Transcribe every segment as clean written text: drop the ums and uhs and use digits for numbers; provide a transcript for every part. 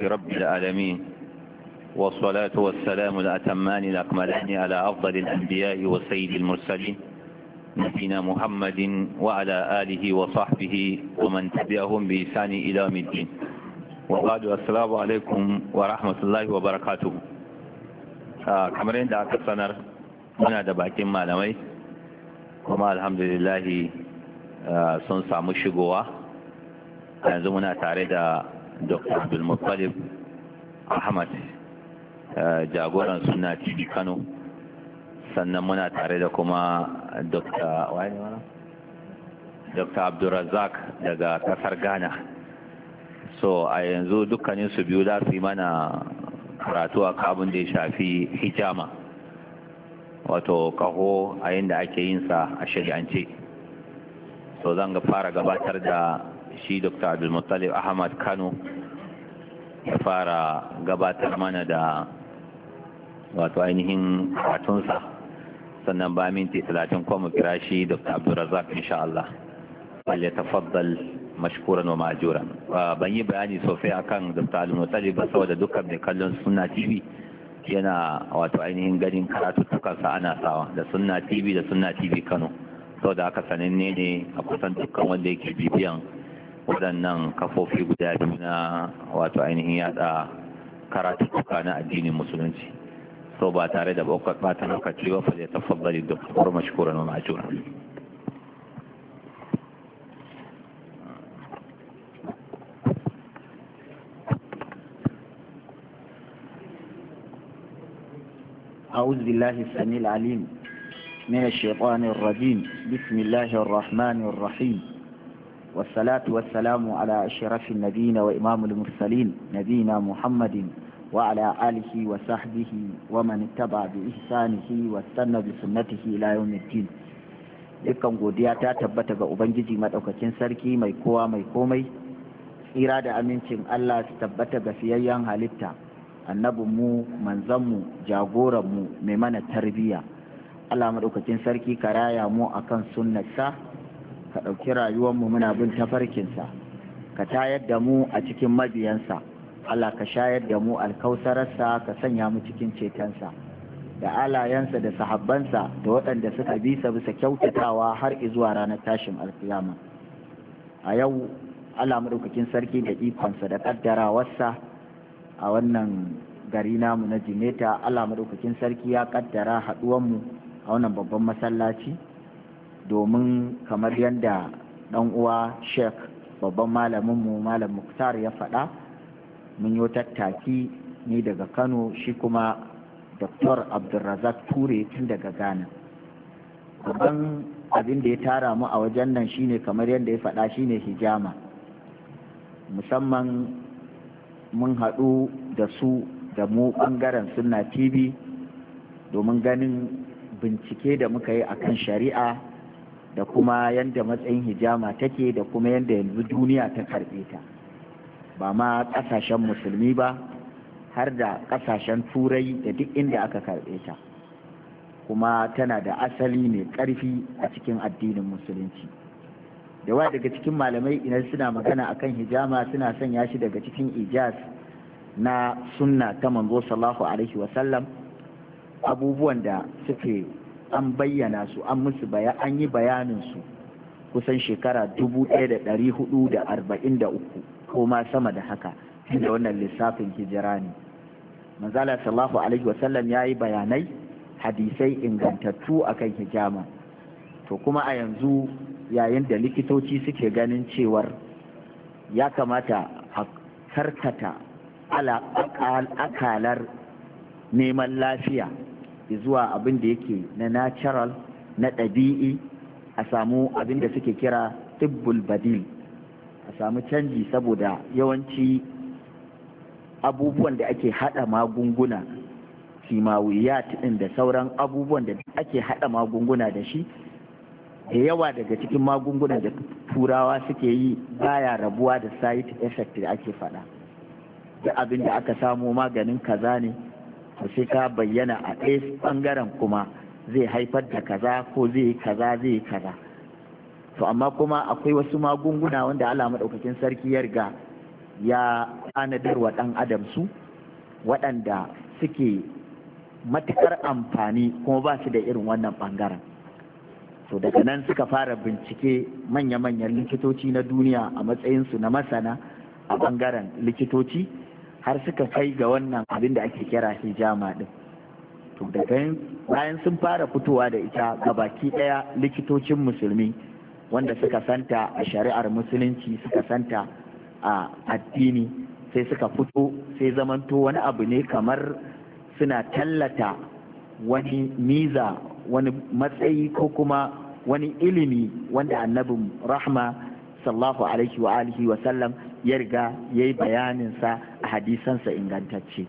رب العالمين والصلاة والسلام الأتمان الأكملان على أفضل الأنبياء وسيد المرسلين نبينا محمد وعلى آله وصحبه ومن تبعهم بإحسان إلى يوم الدين وبعد السلام عليكم ورحمة الله وبركاته. kamar yadda aka sanar muna da bakin malamai kuma alhamdulillah sun samu shigowa. Yanzu muna tare da Dr. Abdulmuttalib Ahmad, jagoran Sunna TV Kano, sannan muna tare da kuma Dr. Abdulrazak daga kasar Ghana. So a yanzu dukkanin su biyu za su yi mana karatu a kabin da ya shafi hijama, wato kaho a yadda ake yin sa a shari'ance. So zan fara gabatar da shi Dr. Abdulmuttalib Ahmad Kano ya fara gabatar mana da wato ainihin karatunsa, sannan ba minti 30 kuma kira shi Dr. Abdulrazak insha Allah. Wal yatafaddal mashkuran wa ma'juran. Ban yi bayani sosai akan Dr. Abdulmuttalib ba saboda dukkan mai kallon Sunna TV yana wato ainihin ganin karatuttukansa ana sawa da Sunna TV da Sunna TV Kano, saboda haka sananne ne a kusan dukkan wanda yake bibiyan waɗannan kafofi guda biyu na wato ainihin yada karatuttuka na addinin musulunci. So ba tare da bata lokaci ba fa zai tafaddali Dr. mashkuran wa ma'juran. أعوذ بالله السميع العليم من الشيطان الرجيم. بسم الله الرحمن الرحيم، والصلاة والسلام على أشرف النبيين وإمام المرسلين نبينا محمد وعلى آله وصحبه ومن اتبع بإحسانه واستنى بسنته إلى يوم الدين. dukkan godiya ta tabbata ga Ubangiji madaukakin sarki mai kowa mai komai, tsira da amincin Allah su tabbata ga fiyayyen halitta, annabinmu, manzanmu, jagoranmu, mai mana tarbiyya. Allah madaukakin sarki ka raya mu akan sunnarsa, ka ɗauki rayuwarmu muna bin tafarkinsa, ka tayar da mu a cikin mabiyansa. Allah ka shayar da mu alkausararsa, ka sanya mu cikin cetonsa, da alayensa da sahabbansa da waɗanda suka bisa kyautatawa har izuwa ranar tashin alkiyama. A yau Allah madaukakin sarki da ikonsa da ƙaddarawarsa a wannan gari namu na Jimeta, Allah madaukakin sarki ya ƙaddara haɗuwanmu a wannan babban masallaci domin kamar yadda ɗan uwa Sheikh babban malaminmu Malam Muktar ya faɗa, mun yi tattaki ni daga Kano, shi kuma Dr. Abdulrazak Ture tun daga Ghana. Babban abin da ya tara mu a wajen nan shine kamar yadda ya faɗa shine hijama. Musamman mun haɗu da su da mu ɓangaren Sunna TV domin ganin bincike da muka yi akan shari'a da kuma yadda matsayin hijama take da kuma yadda yanzu duniya ta karɓe ta, ba ma ƙasashen musulmi ba har da ƙasashen turai da duk inda aka karɓe ta, kuma tana da asali mai ƙarfi a cikin addinin musulunci. Da wa daga cikin malamai idan suna magana akan hijama suna sanya shi daga cikin ijaz na sunna ta manzo sallallahu alaihi wasallam, abubuwan da suke an bayyana su an musu an yi bayanin su kusan shekara 1443 ko ma sama da haka da wannan lissafin hijira ne. Manzala sallallahu alaihi wasallam ya yi bayanai, hadisai ingantattu akan hijama. To kuma a yanzu yayin da likitoci suke ganin cewar ya kamata a karkata akalar neman lafiya zuwa abin da yake na natural, na ɗabi'i, a samu abin da suke kira tibbul badil, a samu canji, saboda yawanci abubuwan da ake hada magunguna, kimawiyat ɗin da sauran abubuwan da ake hada magunguna da shi, da yawa daga cikin magungunan da turawa suke yi baya rabuwa da side effect da ake faɗa. Da abin da aka samo maganin kaza ne, to sai ka bayyana a ɗaya ɓangaren kuma zai haifar da kaza ko zai yi kaza zai yi kaza. To amma kuma akwai wasu magunguna wanda Allah maɗaukakin sarki ya riga ya tanadar wa ɗan adam su waɗanda suke matuƙar amfani kuma ba su da irin wannan ɓangaren. To daga nan suka fara bincike manya-manyan likitoci na duniya a matsayinsu na masana a ɓangaren likitoci har suka kai ga wannan abin da ake kira hijama ɗin. To daga bayan sun fara fitowa da ita ga baki ɗaya likitocin musulmi wanda suka santa a shari'ar musulunci suka santa a addini sai suka fito sai zamanto wani abu ne kamar suna tallata wani miza wani matsayi ko kuma wani ilimi wanda annabin rahma sallallahu alaihi wa alihi wa sallam ya riga ya yi bayaninsa a hadisansa ingantacce.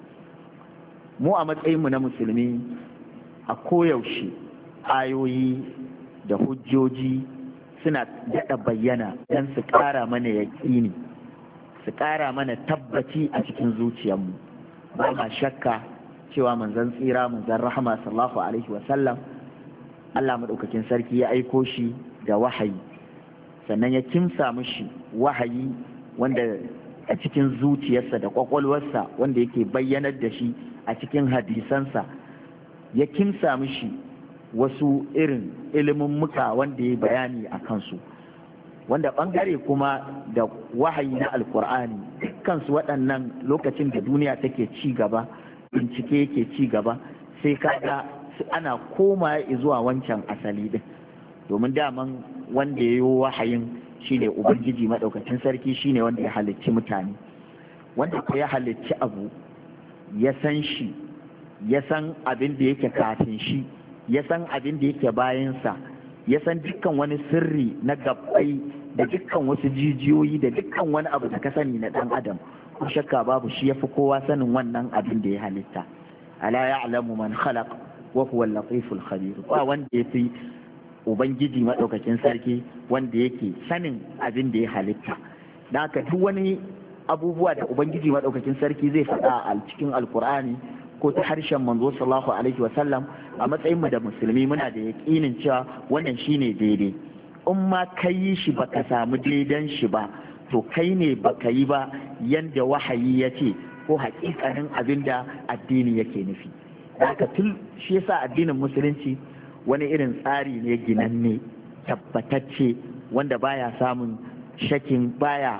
Mu a matsayinmu na musulmi a koyaushe ayoyi da hujjoji suna daɗa bayyana don su ƙara mana yaƙini, su ƙara mana tabbaci a cikin zuciyarmu. Ba ma shakka cewa manzon tsira manzon rahama sallallahu alaihi wa sallam Allah maɗaukakin sarki ya aiko shi da wahayi, sannan ya kimsa mishi wahayi wanda a cikin zuciyarsa da kwakwalwarsa wanda yake bayyanar da shi a cikin hadisansa, ya kimsa mishi wasu irin ilimin muka wanda ya bayani a kansu, wanda ɓangare kuma da wahayi na alkur'ani dukkansu waɗannan lokacin da duniya take ci gaba, bincike yake ci gaba, sai kaga ana koma zuwa wancan asali din, domin daman wanda ya yi wahayin shine ubangiji maɗaukacin sarki, shine wanda ya halicci mutane, wanda ko ya halicci abu ya san shi, ya san abin da yake kafin shi, ya san abin da yake bayansa, ya san dukkan wani sirri na gabbai da dukkan wasu jijiyoyi da dukkan wani abu da ka sani na ɗan adam, ko shakka babu shi ya fi kowa sanin wannan abin da ya halitta. Ala ya'lamu man khalaq wa huwa al-latiful khabir. Ba wanda ya fi ubangiji madaukakin sarki wanda yake sanin abin da ya halitta. Da haka duk wani abubuwa da ubangiji madaukakin sarki zai faɗa a cikin alkur'ani ko ta harshen manzo sallallahu alaihi wa sallam, a matsayin mu da musulmi muna da yaƙinin cewa wannan shine daidai. In ma kai shi baka samu daidan shi ba, to kai ne baka yi ba yanda wahayi ya ce ko hakikanin abin da addini yake nufi. Haka tun shi yasa addinin musulunci wani irin tsari ne ginanne tabbatacce wanda baya samun shakin, baya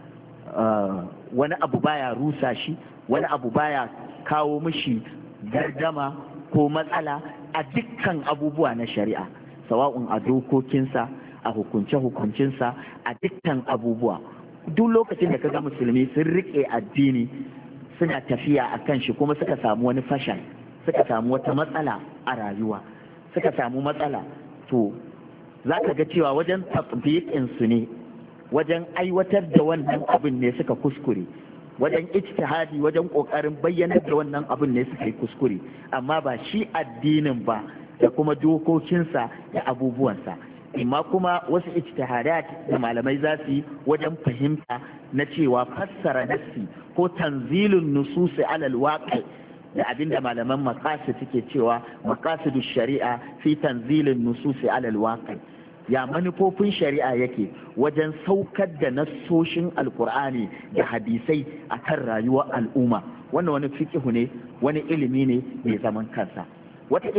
wani abu baya rusa shi, wani abu baya kawo mishi gardama ko matsala a dukkan abubuwa na shari'a, sawa'un a dokokinsa, a hukunce-hukuncinsa, a dukkan abubuwa. Duk lokacin da kaga musulmi sun rike addini suna tafiya a kan shi kuma suka samu wani fashan, suka samu wata matsala a rayuwa, suka samu matsala, to za ka ga cewa wajen tatbiqinsu ne, wajen aiwatar da wannan abin ne suka kuskure, wajen ijtihadi, wajen kokarin bayyanar da wannan abin ne suka yi kuskure, amma ba shi addinin ba da kuma dokokinsa da abubuwansa. Imma kuma wasu ijtihadat da malamai za su yi wajen fahimta na cewa fassara nassi ko tanzilun nususi alal waqi, da abinda malaman maqasid suke cewa maqasidu shari'a fi tanzilin nususi alal waqi, ya manufofin shari'a yake wajen saukar da nassoshin alkur'ani da hadisai akan rayuwar al'umma. Wannan wani fiqhu ne, wani ilimi ne mai zaman kansa. Wata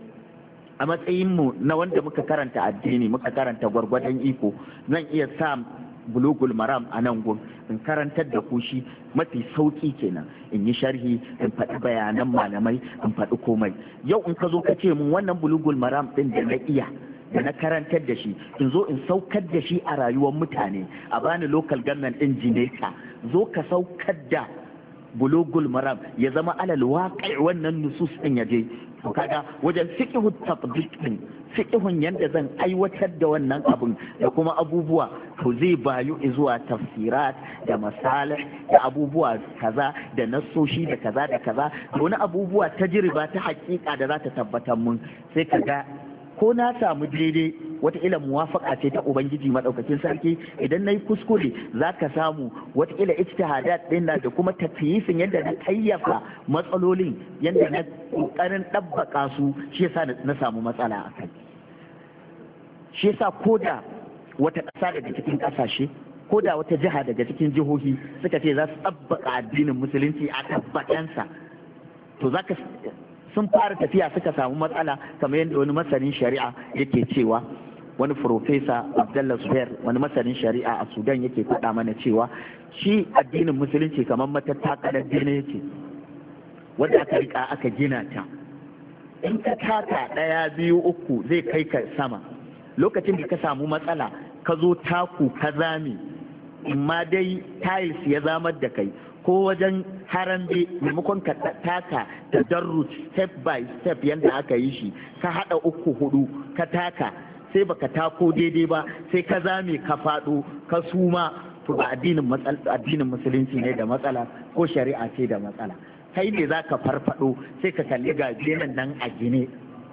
a matsayinmu na wanda muka karanta addini, muka karanta gwargwadon iko, zan iya sa bulugul maram a nan gun in karantar da ku shi mafi sauki kenan, in yi sharhi, in faɗi bayanan malamai, in faɗi komai. Yau in ka zo ka ce mun wannan bulugul maram ɗin da na iya da na karantar da shi, in zo in saukar da shi a rayuwar mutane, a bani local government ɗin Jineka, zo ka saukar da bulugul maram ya zama alal waqi' wannan nusus ɗin ya je. To kaga wajen fiqhu tatbiq din, fiqhun yanda zan aiwatar da wannan abun da kuma abubuwa, to zai bayu zuwa tafsirat da masalih da abubuwa kaza da nassoshi da kaza da kaza, da wani abubuwa tajriba ta hakika da za ta tabbatar mun, sai kaga ko na samu daidai wataƙila muwafaka ce ta ubangiji maɗaukakin sarki, idan na yi kuskure za ka samu wataƙila ijtihadat ɗin da kuma tafiyisin yadda na kayyafa matsalolin, yadda na ƙoƙarin ɗabbaka su, shi yasa na samu matsala a kai. Shi yasa ko da wata ƙasa daga cikin ƙasashe ko da wata jiha daga cikin jihohi suka ce za su tabbaka addinin musulunci a tabbatansa, to zaka sun fara tafiya suka samu matsala, kamar yadda wani masanin shari'a yake cewa, wani Profesa Abdullah Zubair, wani masanin shari'a a Sudan, yake faɗa mana cewa shi addinin musulunci kamar matattakalar dina yake, wanda aka rika aka gina ta, in ka taka ɗaya biyu uku zai kai ka sama. Lokacin da ka samu matsala ka zo taku ka zame, in ma dai tiles ya zamar da kai, ko wajen harambe maimakon ka taka da darrut step by step yadda aka yi shi, ka haɗa uku hudu ka taka, sai baka tako daidai ba, sai ka zame ka faɗo ka suma, to ba addinin musulunci ne da matsala ko shari'a ce da matsala. Kai ne za ka farfado, sai ka kalli ga benin nan a gine,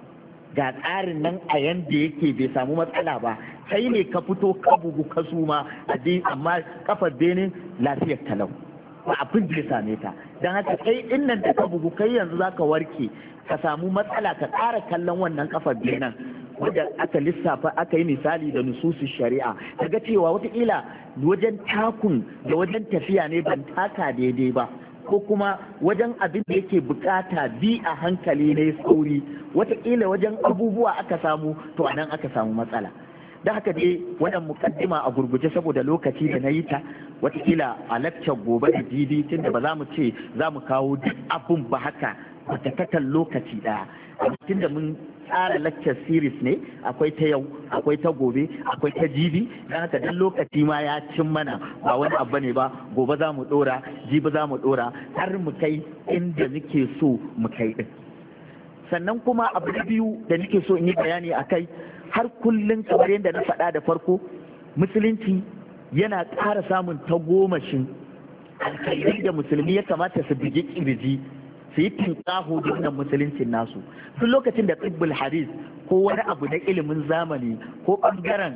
ga tsarin nan a yanda yake bai samu matsala ba, kai ne ka fito ka bugu ka suma, amma kafar benin lafiyar talau, ba abin da ya same ta. Don haka kai innan da ka bugu, kai yanzu za ka warke, ka samu matsala, ka ƙara kallon wannan kafar benin wanda aka lissafa, aka yi misali da nususun shari'a, kaga cewa wataƙila wajen takun da wajen tafiya ne ban taka daidai ba, ko kuma wajen abin da yake bukata bi a hankali ne sauri, wataƙila wajen abubuwa aka samu, to anan aka samu matsala. Da haka dai wannan mukaddima a gurguje saboda lokaci da na yi ta, wataƙila a lakcar gobe da jibi, tunda ba za mu ce za mu kawo duk abun ba haka kwatakakan lokaci ɗaya. Tun da mun tsara lecture series ne, akwai ta yau, akwai ta gobe, akwai ta jibi, don haka dan lokaci ma ya cin mana, ba wani abu ne ba, gobe za mu dora, jibi za mu dora, har mu kai inda muke so mu kai din. Sannan kuma abu na biyu da nake so in yi bayani a kai, har kullum kamar yadda na faɗa da farko, musulunci yana ƙara samun tagomashin alkhairai da musulmi ya kamata su bigi kirji, su yi tinkaho da wannan musuluncin nasu. Duk lokacin da tsibbul hadis ko wani abu na ilimin zamani ko ɓangaren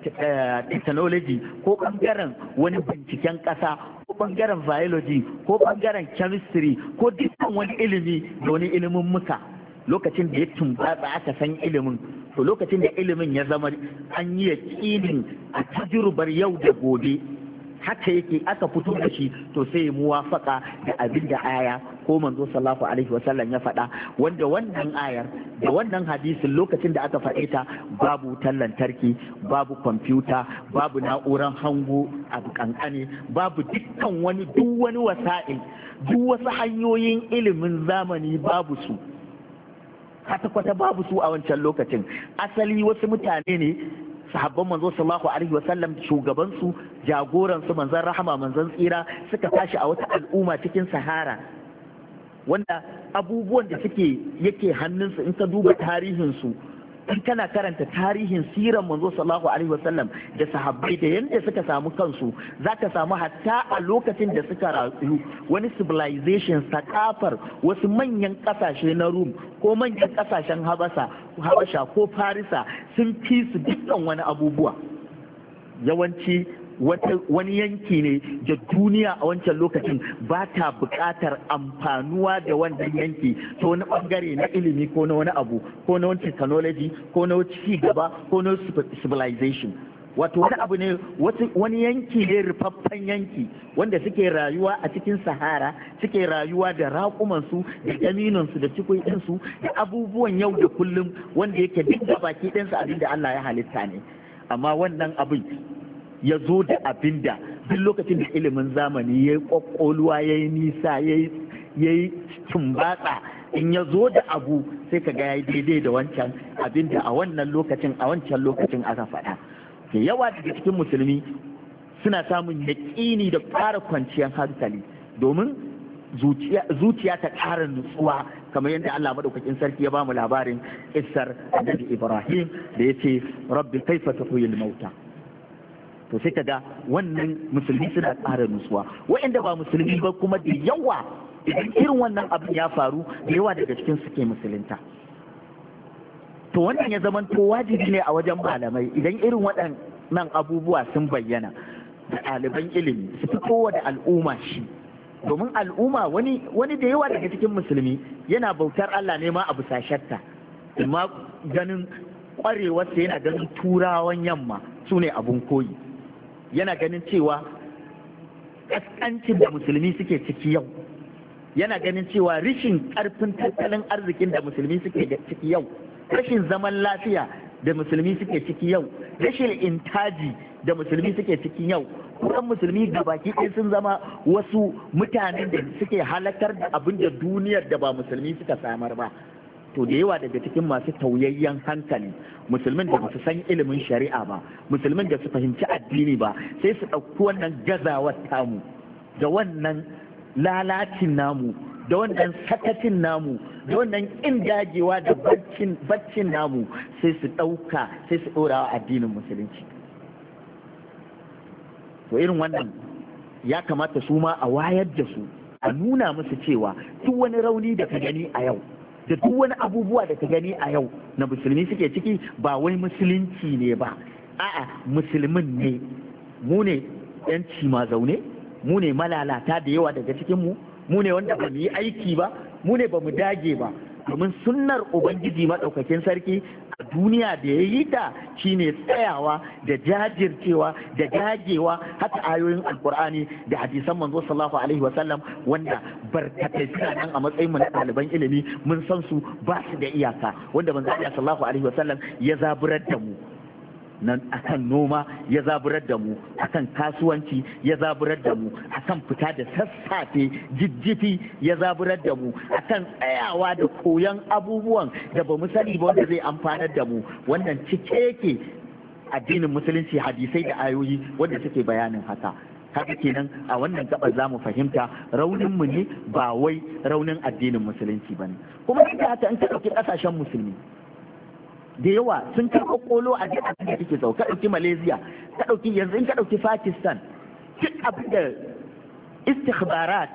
technology ko ɓangaren wani binciken ƙasa ko ɓangaren biology ko ɓangaren chemistry ko dukkan wani ilimi da wani ilimin muka, lokacin da ya tumbatsa aka san ilimin, to lokacin da ilimin ya zama an yi yaƙinin a tajrubar yau da gobe haka yake aka fito da shi, to sai muwafaka da abin da aya ko manzo sallallahu alaihi wasallam ya faɗa, wanda wannan ayar da wannan hadisin lokacin da aka faɗe ta babu wutar lantarki, babu kwamfuta, babu na'urar hango abu kankane, babu duk wani wasa'il, duk wasu hanyoyin ilimin zamani babu su, kwata-kwata babu su a wancan lokacin. Asali wasu mutane ne, sahabban manzo sallallahu alaihi wasallam, shugabansu, jagoransu, manzon rahama, manzon tsira, suka tashi a wata al'umma cikin sahara, wanda abubuwan da yake hannunsu in ka duba tarihinsu, in kana karanta tarihin siran manzo sallallahu alaihi wasallam da sahabbai da yadda suka samu kansu, zaka samu hatta a lokacin da suka rayu wani civilization, sakafar wasu manyan kasashe na Rum ko manyan kasashen Habasha ko Farisa sun fi su dukkan wani abubuwa. Yawanci wani yanki ne da duniya a wancan lokacin ba ta buƙatar amfanuwa da wannan yanki ta wani ɓangare na ilimi ko na wani abu ko na wani technology ko na ci gaba ko na civilization. Wato wani abu ne, wani yanki ne, rufaffen yanki wanda suke rayuwa a cikin sahara, suke rayuwa da raƙumansu da jaminansu da cikwaɗinsu da abubuwan yau da kullum wanda yake duk da baki ɗinsu abin da Allah ya halitta ne. Amma wannan abin ya zo da abin da duk lokacin da ilimin zamani ya yi ƙwaƙƙoluwa, ya yi nisa, ya yi tumbatsa, in ya zo da abu sai ka ga ya yi daidai da wancan abin da a wancan lokacin aka faɗa. Da yawa daga cikin musulmi suna samun yaƙini da ƙara kwanciyar hankali domin zuciya ta ƙara nutsuwa, kamar yadda Allah madaukakin sarki ya bamu labarin Isar Annabi Ibrahim da yace rabbi kaifa tuhyil mauta. To sai kaga wannan musulmi suna ƙara nutsuwa, waɗanda ba musulmi ba kuma da yawa idan irin wannan abin ya faru da yawa daga cikin suke musulunta. To wannan ya zama to wajibi ne a wajen malamai idan irin waɗannan abubuwa sun bayyana da ɗaliban ilimi su fito da al'umma shi, domin al'umma wani da yawa daga cikin musulmi yana bautar Allah ne ma a bisa shakka, amma ganin ƙwarewarsa yana ganin turawan yamma su ne abun koyi. yana ganin cewa ƙasƙancin da musulmi suke ciki yau, yana ganin cewa rashin ƙarfin tattalin arzikin da musulmi suke ciki yau, rashin zaman lafiya da musulmi suke ciki yau, rashin intaji da musulmi suke ciki yau, kusan musulmi da baki ɗaya sun zama wasu mutanen da suke halakar da abin da duniyar da ba musulmi suka samar ba. To da yawa daga cikin masu tauyayyen hankali, musulmin da su san ilimin shari'a ba, musulmin da su fahimci addini ba, sai su ɗauki wannan gazawar tamu da wannan lalacin namu da wannan sakacin namu da wannan ƙin dagewa da baccin namu sai su ɗauka sai su ɗora wa addinin musulunci. To irin wannan ya kamata su ma a wayar da su, a nuna musu cewa duk wani rauni da ka gani a yau da duk wani abubuwa da ka gani a yau na musulmi suke ciki ba wai musulunci ne ba, a'a musulmin ne, mu ne yanci ma zaune, mu ne malalata da yawa daga cikinmu, mu ne wanda ba mu yi aiki ba, mu ne ba mu dage ba, domin sunnar ubangiji maɗaukakin sarki a duniya da ya yi ta shine tsayawa da jajircewa da dagewa, haka ayoyin alkur'ani da hadisan manzo sallallahu alaihi wasallam wanda barkatai suna nan a matsayin mu na ɗaliban ilimi mun san su ba su da iyaka, wanda manzo sallallahu alaihi wasallam ya zaburar da mu nan akan noma, ya zaburar da mu akan kasuwanci, ya zaburar da mu akan fita da sassafe jijjifi, ya zaburar da mu akan tsayawa da koyon abubuwan da ba mu sani ba wanda zai amfanar da mu. Wannan cike yake addinin musulunci, hadisai da ayoyi wanda suke bayanin haka. Haka kenan a wannan gabar za mu fahimta raunin mu ne ba wai raunin addinin musulunci ba ne. Kuma ita haka in ka ɗauki ƙasashen musulmi da yawa sun karɓo kolo a duk abin da kake ka ɗauki Malaysia, ka ɗauki yanzu in ka ɗauki Pakistan, duk abin da istikhbarat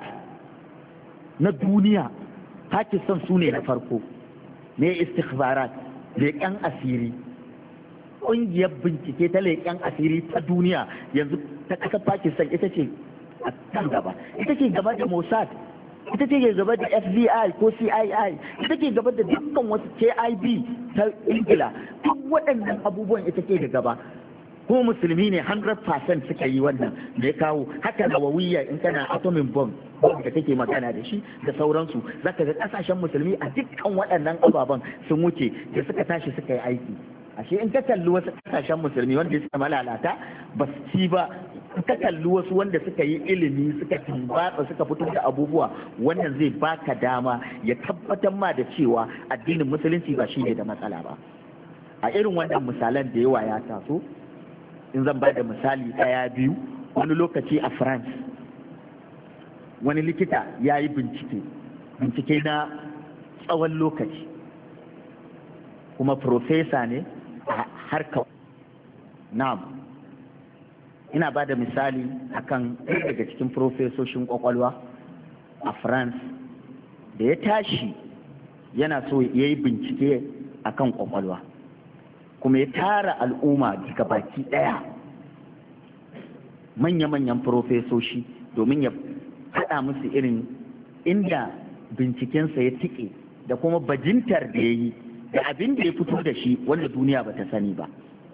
na duniya Pakistan su ne na farko, ne istikhbarat leƙen asiri, ƙungiyar bincike ta leƙen asiri ta duniya yanzu ta ƙasar Pakistan ita ce a kan gaba, ita ce gaba da Mossad, ita ce gaba da FBI ko CII, ita ce gaba da dukkan wasu KIB ta Ingila, duk waɗannan abubuwan ita ce da gaba. Ko musulmi ne 100% suka yi wannan da ya kawo haka nawawiyya in kana atomic bomb da kake magana da shi da sauransu, zaka ga kasashen musulmi a dukkan waɗannan ababen sun wuce da suka tashi suka yi aiki. Ashe in ka kalli wasu kasashen musulmi wanda suka malalata ba su ci ba, ka kalli wasu wanda suka yi ilimi suka tumbatsa suka fito da abubuwa, wannan zai baka dama ya tabbatar ma da cewa addinin musulunci ba shi ne da matsala ba. A irin wannan misalan da yawa ya taso, in zan ba da misali ɗaya biyu, wani lokaci a France wani likita ya yi bincike na tsawon lokaci, kuma profesa ne a harkar na'am. Ina ba da misali akan ɗaya daga cikin profesoshin kwakwalwa a France da ya tashi yana so ya yi bincike akan kwakwalwa, kuma ya tara al'umma daga baki ɗaya manya-manyan profesoshi domin ya faɗa musu irin inda bincikensa ya tike da kuma bajintar da ya yi da abin da ya fito da shi wanda duniya ba ta sani ba.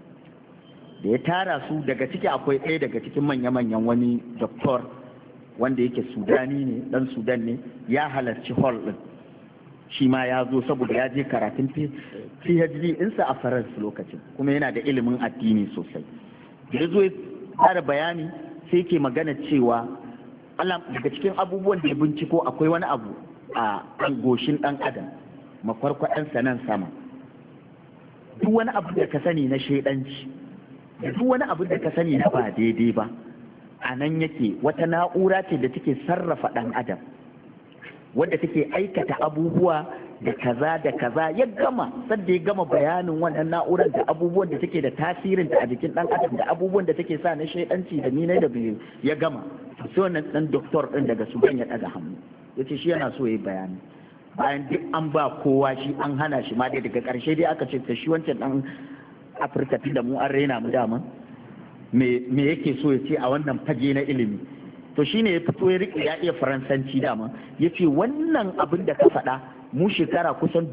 Da ya tara su daga ciki akwai ɗaya daga cikin manya-manyan wani doktor wanda yake Sudani ne, ɗan Sudan ne, ya halarci hall ɗin, shi ma ya zo saboda ya je karatun PhD ɗinsa a Faransa lokacin, kuma yana da ilimin addini sosai. Da ya zo ya fara bayani sai ke magana cewa daga cikin abubuwan da ya binciko akwai wani abu a kan goshin ɗan adam, makwarkwaɗansa nan sama. Duk wani abu da ka sani na shaidanci, duk wani abu da ka sani na ba daidai ba, a nan yake wata na'ura ce da take sarrafa ɗan adam, wadda take aikata abubuwa da kaza da kaza. Ya gama sadda ya gama bayanin wannan na'urar da abubuwan da take da tasirin ta a jikin ɗan adam da abubuwan da take sa na shaidanci da nina da biyu, ya gama sai wannan ɗan doktor ɗin daga Sudan ya ɗaga hannu ya ce shi yana so ya yi bayani. Bayan duk an ba kowa shi, an hana shi ma dai daga ƙarshe dai aka ce ta shi wancan ɗan Afirka da mu an raina mu dama me yake so ya ce a wannan fage na ilimi. To shine ya fito ya riƙe ya iya Faransanci dama, ya ce wannan abin da ka faɗa mu shekara kusan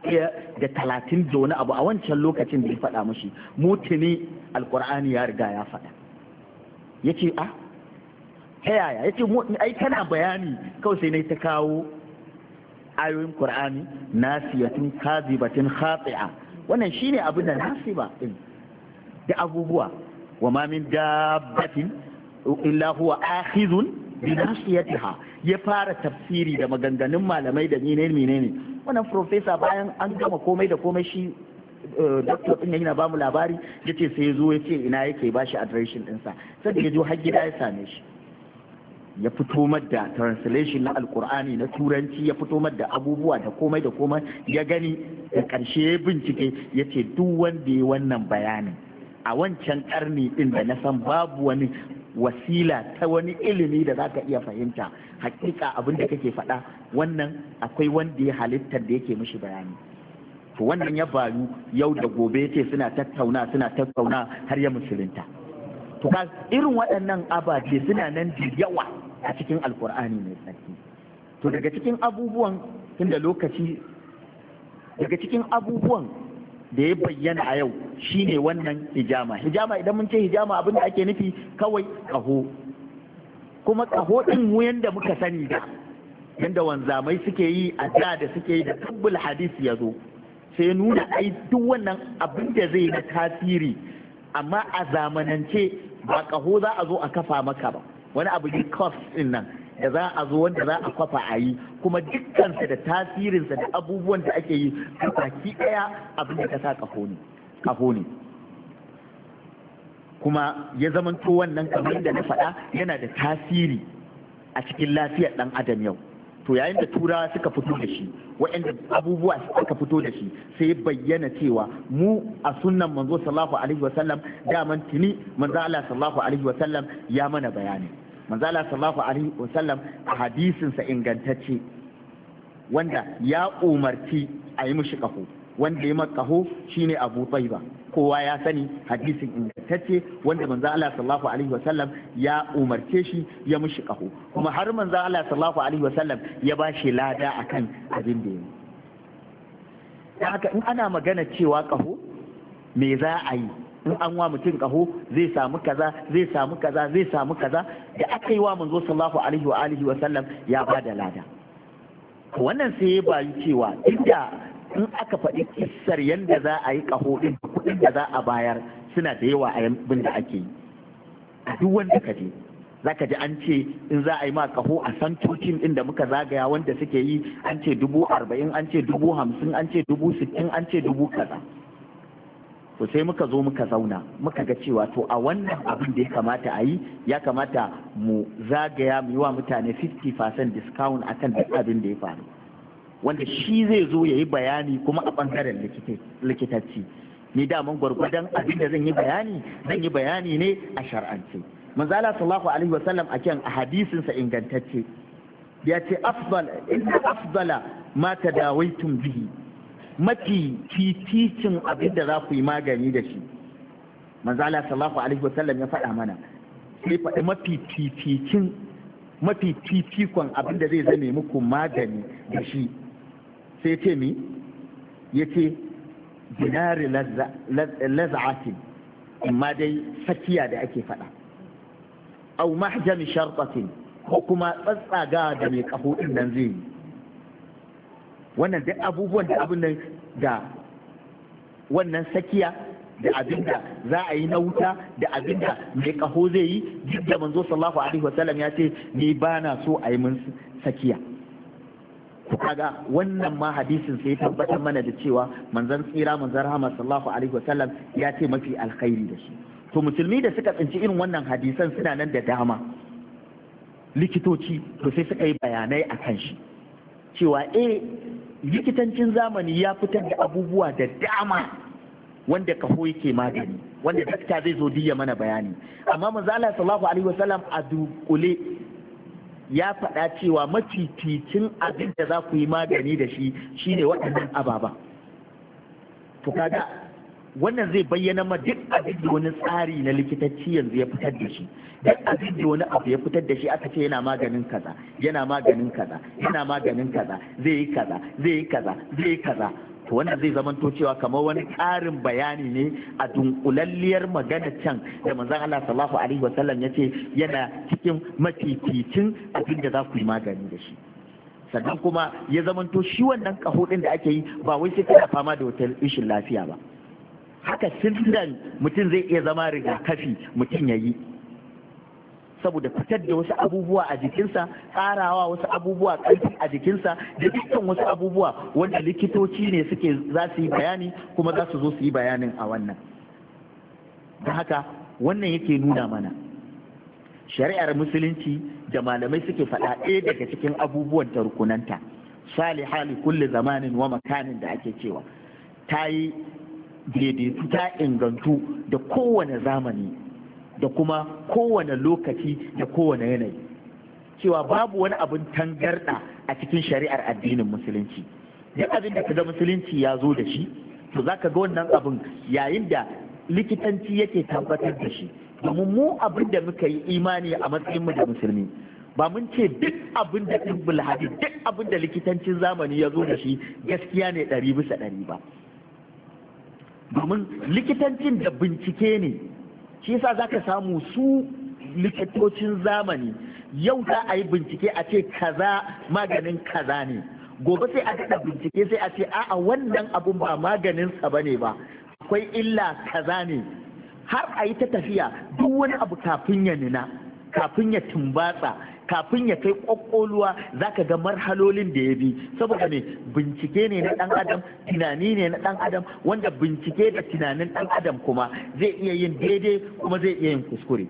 130 da wani abu a wancan lokacin da ya faɗa mushi, mu tuni alƙur'ani ya riga ya faɗa. yace ta yaya yace ai kana bayani kawai sai nayi ta kawo ayoyin Qur'ani nasiyatun kazibatin khati'a wannan shine abin da nasiba din da abubuwa wa ma min dabbatin illa huwa akhidhun bi nasiyatiha ya fara tafsiri da maganganun malamai da menene wannan professor bayan an gama komai da komai shi doctor din yana ba mu labari yace sai yazo yace ina yake bashi adireshin dinsa sai da yazo har gida ya same shi ya fito da translation na alkur'ani na turanci ya fito da abubuwa da komai ya gani da ƙarshe ya bincike ya ce duk wanda ya wannan bayanin a wancan karni din da na san babu wani wasila ta wani ilimi da za ka iya fahimta hakika abin da kake faɗa wannan akwai wanda ya halittar da yake mishi bayani to wannan ya bayu yau da gobe ya ce suna tattauna har ya musulunta to ka irin waɗannan ababe suna nan da yawa a cikin alkur'ani mai tsarki to daga cikin abubuwan tunda lokaci daga cikin abubuwan da ya bayyana a yau shine wannan hijama idan mun ce hijama abin da ake nufi kawai ƙaho kuma ƙaho ɗin mu yanda muka sani da yanda wanzamai suke yi a da suke yi da tubbul hadisi ya zo sai nuna ai duk wannan abin da zai na tasiri amma a zamanance ba ƙaho za a zo a kafa maka ba wani abu ne cost din nan da za a zo wanda za a kwafa a yi kuma dukkansa da tasirinsa da abubuwan da ake yi baki ɗaya abin da ka sa ƙaho ne kuma ya zamanto wannan kamar da na faɗa yana da tasiri a cikin lafiyar ɗan adam yau to yayin da turawa suka fito da shi waɗanda abubuwa suka fito da shi sai bayyana cewa mu a sunnan manzo sallallahu alaihi wasallam daman tuni manzo Allah sallallahu alaihi wasallam ya mana bayani manzo Allah sallallahu alaihi wasallam a hadisin sa ingantacce wanda ya umarci a yi mishi kaho wanda ya maka kaho shine Abu Taiba kowa ya sani hadisin ingantacce wanda manzo Allah sallallahu alaihi wasallam ya umarce shi ya mishi kaho kuma har manzo Allah sallallahu alaihi wasallam ya ba shi lada akan abin da yi dan haka in ana magana cewa kaho me za a yi in an wa mutum kaho zai samu kaza zai samu kaza zai samu kaza da aka yi wa manzo sallallahu alaihi wa alihi wasallam ya ba da lada wannan sai ya bayi cewa inda in aka faɗi kissar yadda za a yi ƙaho ɗin kuɗin da za a bayar suna da yawa a yabbin da ake yi a duk wanda ka je za ka ji an ce in za a yi ma ƙaho a santocin ɗin da muka zagaya wanda suke yi an ce 40,000 an ce 50,000 an ce 60,000 an ce 10,000 kaza to sai muka zo muka zauna muka ga cewa to a wannan abin da ya kamata a yi ya kamata mu zagaya mu yi wa mutane 50% discount akan duk abin da ya faru wanda shi zai zo ya yi bayani kuma a ɓangaren likitacci ni daman gwargwadon abin da zan yi bayani ne a shar'ance manzala sallallahu alaihi wasallam a kan hadisinsa ingantacce ya ce inna afdala ma tadawaitum bihi mafi titicin abin da za ku yi magani da shi manzala sallallahu alaihi wasallam ya faɗa mana sai faɗi mafi titikon abin da zai zame muku magani da shi sai ce mi ya ce dinari laza'atin amma dai sakiya da ake faɗa au mahjami shartatin ko kuma tsatsaga da mai kafo din nan zai yi wannan duk abubuwan da abin nan da wannan sakiya da abin da za a yi na wuta da abin da mai kaho zai yi duk da manzo sallallahu alaihi wasallam ya ce ni ba na so a yi min sakiya kaga wannan ma hadisin sai tabbatar mana da cewa manzon tsira manzon rahama sallallahu alaihi wasallam ya ce mafi alkhairi da shi to musulmi da suka tsinci irin wannan hadisan suna nan da dama likitoci to sai suka yi bayanai akan shi cewa likitancin zamani ya fitar da abubuwa da dama wanda kafo yake magani wanda dakta zai zo diya mana bayani amma manzo Allah sallallahu alaihi wasallam a dunkule ya faɗa cewa mafificin abin da za ku yi magani da shi shine waɗannan ababa to kaga wannan zai bayyana ma duk abin da wani tsari na likitanci yanzu ya fitar da shi, duk abin da wani abu ya fitar da shi aka ce yana maganin kaza, yana maganin kaza, yana maganin kaza, zai yi kaza, zai yi kaza, zai yi kaza, to wannan zai zamanto cewa kamar wani ƙarin bayani ne a dunkulalliyar magana can da manzon Allah sallallahu alaihi wasallam ya ce yana cikin mafificin abin da za ku yi magani da shi. Sannan kuma ya zamanto shi wannan ƙaho ɗin da ake yi ba wai sai kana fama da wata rashin lafiya ba, haka sindan mutum zai iya zama rigakafi mutum ya yi, saboda fitar da wasu abubuwa a jikinsa, ƙarawa wasu abubuwa ƙarfi a jikinsa, da dukkan wasu abubuwa wanda likitoci ne za su yi bayani kuma za su zo su yi bayanin a wannan. Don haka wannan yake nuna mana shari'ar musulunci da malamai suke faɗa ɗaya daga cikin abubuwan ta rukunanta, salihah li kulli zamanin wa makanin da ake cewa ta yi daidaitu, ta ingantu da kowane zamani da kuma kowane lokaci da kowane yanayi, cewa babu wani abin tangarɗa a cikin shari'ar addinin musulunci. Duk abin da kaga musulunci ya zo da shi, to za ka ga wannan abin yayin da likitanci yake tabbatar da shi, domin mu abin da muka yi imani a matsayinmu da musulmi, ba mun ce duk abin da ɗibbul hadis, duk abin da likitancin zamani ya zo da shi gaskiya ne 100% ba, domin likitancin da bincike ne. Shi yasa za ka samu su likitocin zamani yau za a yi bincike a ce kaza maganin kaza ne, gobe sai a daɗa bincike sai a ce a'a wannan abun ba maganinsa ba ne ba, akwai illa kaza ne, har a yi ta tafiya duk wani abu kafin ya nuna, kafin ya tumbatsa, kafin ya kai ƙwaƙƙoluwa za ka ga marhalolin da ya bi, saboda ne bincike ne na ɗan adam, tunani ne na ɗan adam, wanda bincike da tunanin ɗan adam kuma zai iya yin daidai kuma zai iya yin kuskure.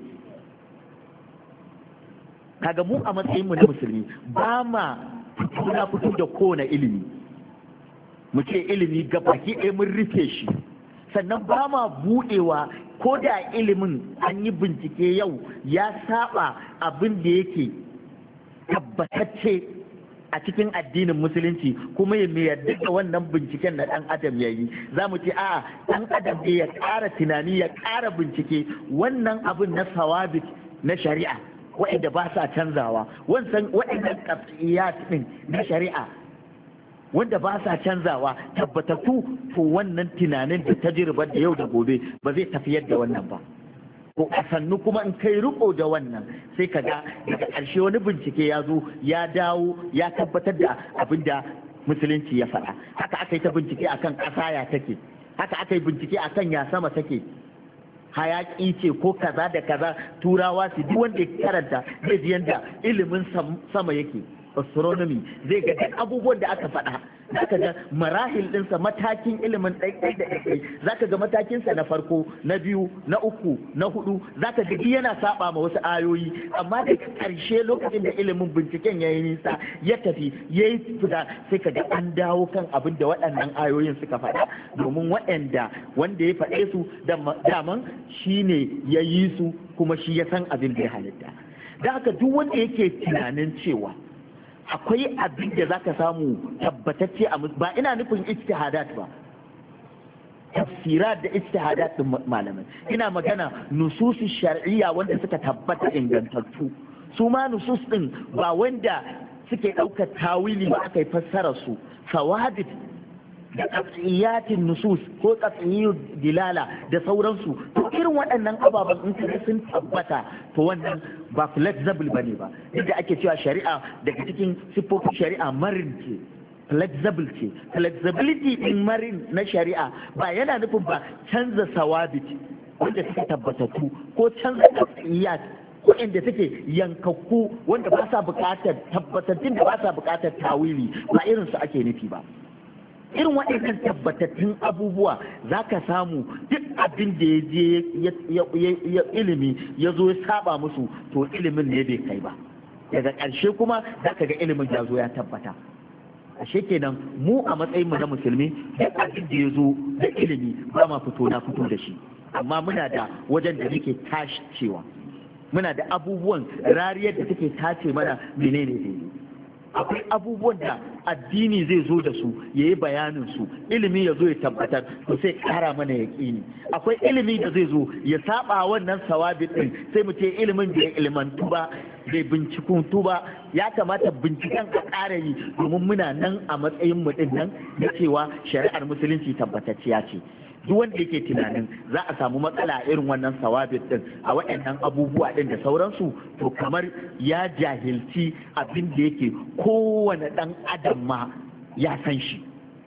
Kaga mu a matsayinmu na musulmi ba ma fito da kowane ilimi, mu ce ilimi gabaki ɗaya mun rufe shi, sannan ba ma buɗewa ko da ilimin an yi bincike yau ya saba abin da yake tabbatacce a cikin addinin musulunci kuma ya yarda da wannan binciken na ɗan adam ya yi, za mu ce a'a ɗan adam ne ya ƙara tunani ya ƙara bincike wannan abin na sawabit na shari'a waɗanda ba sa canzawa, waɗannan ƙafiyat ɗin na shari'a wanda ba sa canzawa tabbatattu, to wannan tunanin da tajribar da yau da gobe ba zai tafiyar da wannan ba. Ko a sannu kuma in kai riko da wannan sai ka ga daga ƙarshe wani bincike ya zo ya dawo ya tabbatar da abin da musulunci ya faɗa. Haka aka yi ta bincike akan ƙasa ya take, haka aka yi bincike akan ya sama take, hayaƙi ce ko kaza da kaza, turawa su duk wanda ya karanta zai ji yanda ilimin sama yake, astronomy zai ga duk abubuwan da aka faɗa, zaka ga marahil ɗinsa, matakin ilimin ɗaiɗai da ɗaiɗai, zaka ga matakinsa na farko, na biyu, na uku, na hudu, zaka ga yana saba ma wasu ayoyi, amma da ƙarshe lokacin da ilimin binciken ya yi nisa ya tafi ya yi fita, sai ka ga an dawo kan abin da waɗannan ayoyin suka faɗa, domin wanda ya faɗe su daman shi ne ya yi su kuma shi ya san abin da ya halitta. Da haka duk wanda yake tunanin cewa akwai abin da za ka samu tabbatacce a ba ina nufin ijtihadat ba, tafsirat da ijtihadat din malamai, ina magana nususi shar'iyya wanda suka tabbata ingantattu, su ma nusus din ba wanda suke ɗaukar tawili ba aka yi fassara su, sawabit da qat'iyatin nusus ko qat'iyyud dilala da sauransu, to irin waɗannan ababen in kaga sun tabbata to wannan ba flexible bane ba, yadda ake cewa shari'a daga cikin siffofin shari'a marin ce, flexible ce. Flexibility din marin na shari'a ba yana nufin ba canza sawabit wanda suka tabbatattu ko canza qat'iyyat waɗanda suke yankakku wanda ba sa buƙatar tabbatattun da ba sa buƙatar tawili, ba irin su ake nufi ba. Irin waɗannan tabbatattun abubuwa za ka samu duk abin da ya je ilimi ya zo ya saba musu, to ilimin ne bai kai ba, daga ƙarshe kuma za ka ga ilimin ya zo ya tabbata. Ashe kenan mu a matsayin mu na musulmi duk abin da ya zo da ilimi ba ma fito na fito da shi, amma muna da wajen da muke cewa muna da abubuwan rariyar da take tace mana menene daidai. akwai abubuwan da addini zai zo da su ya yi bayanin su, ilimi ya zo ya tabbatar, to sai kara mana yaƙini. Akwai ilimi da zai zo ya saba wannan sawabi din, sai mu ce ilimin bai ilmantu ba, bai bincikuntu ba, ya kamata binciken a ƙara yi, domin muna nan a matsayin mu din nan na cewa shari'ar musulunci tabbatacciya ce. Duk wanda yake tunanin za a samu matsala irin wannan sawabit din a waɗannan abubuwa din da sauransu, to kamar ya jahilci abin da yake kowane ɗan adam ma ya san shi.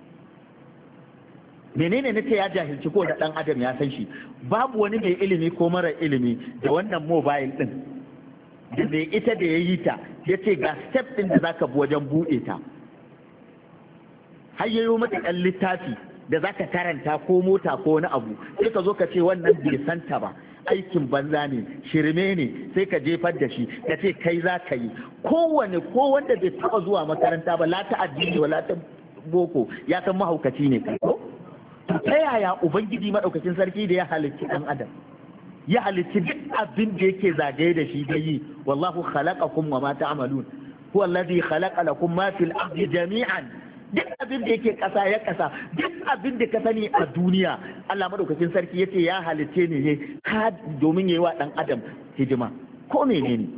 Menene nace ya jahilci kowane ɗan adam ya san shi? Babu wani mai ilimi ko mara ilimi da wannan mobile din da mai ita da ya yi ta ya ce ga step din da zaka bi wajen buɗe ta, har yayo mata ɗan littafi da za ka karanta ko mota ko wani abu, sai ka zo ka ce wannan bai santa ba, aikin banza ne, shirme ne, sai ka jefar da shi ka ce kai za ka yi. Ko wanda bai taɓa zuwa makaranta ba, la ta addini wa la ta boko, ya san mahaukaci ne kai ko? Ta yaya ubangiji madaukakin sarki da ya halicci ɗan adam, ya halicci duk abin da yake zagaye da shi da yi, wallahu khalaqakum wa ma ta'malun, huwa alladhi khalaqa lakum ma fil ardi jami'an. Duk abin da yake ƙasa ya ƙasa, duk abin da ka sani a duniya, Allah madaukakin sarki yace ya halice ne ka domin yayi wa dan adam hidima. Ko menene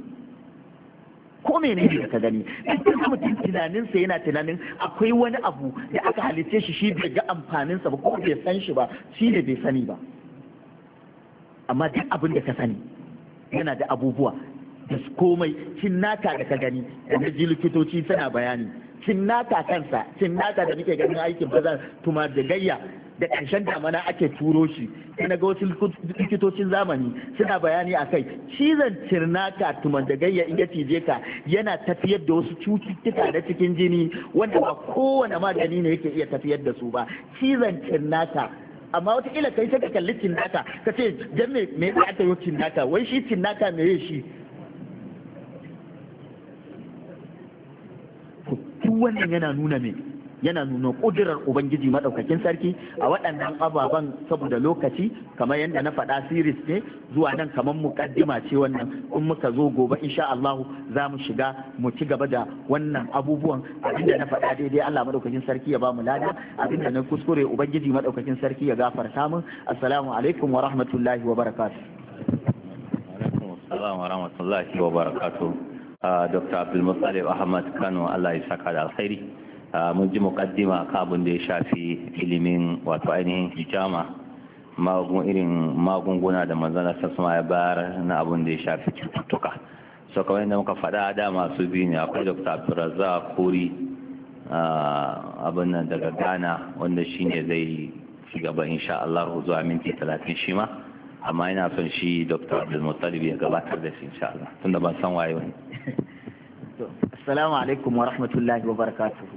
da ka gani, duk mutum tunaninsa yana tunanin akwai wani abu da aka halice shi bai ga amfaninsa ba ko bai san shi ba, shi ne bai sani ba. Amma duk abin da ka sani yana da abubuwa da komai. Cinnaka da ka gani da na ji likitoci suna bayani, cinnaka kansa, cinnaka da muke ganin aikin bazan tuma da gayya da ƙarshen damana ake turo shi, sai na ga wasu likitocin zamani suna bayani a kai. Cizon cinnaka tuma da gayya in ya cije ka yana tafiyar da wasu cututtuka na cikin jini wanda ba kowane magani ne yake iya tafiyar da su ba. Cizon cinnaka, amma wataƙila kai sai ka kalli cinnaka ka ce jan me aka yi cinnaka, wai shi cinnaka me shi? Duk wannan yana nuna ƙudurar ubangiji maɗaukakin sarki a waɗannan ababen. Saboda lokaci, kamar yadda na faɗa, series ne zuwa nan, kamar muƙaddima ce wannan. In muka zo gobe insha Allah za mu shiga mu ci gaba da wannan abubuwan. Abinda na faɗa daidai Allah maɗaukakin sarki ya ba mu lada, abinda na kuskure ubangiji maɗaukakin sarki ya gafarta min. Assalamu alaikum wa rahmatullahi wa barakatuh. Assalamu wa rahmatullahi wa barakatuh. Dr. Abdulmuttalib Ahmad Kano, Allah ya saka da alkhairi. Mun ji mukaddima kan abin da ya shafi ilimin wato ainihin hijama, irin magunguna da manzana sassuma ya bayar na abin da ya shafi cututtuka. So kamar yadda muka faɗa da masu biyu ne, akwai Dr. Abdulrazak Kuri abin nan daga Ghana, wanda shi ne zai ci gaba insha Allah zuwa minti 30 shi ma, amma ina son shi Dr. Abdulmuttalib ya gabatar da shi insha Allah, tunda ban san waye wani. Assalamu alaikum wa rahmatullahi wa barakatuhu.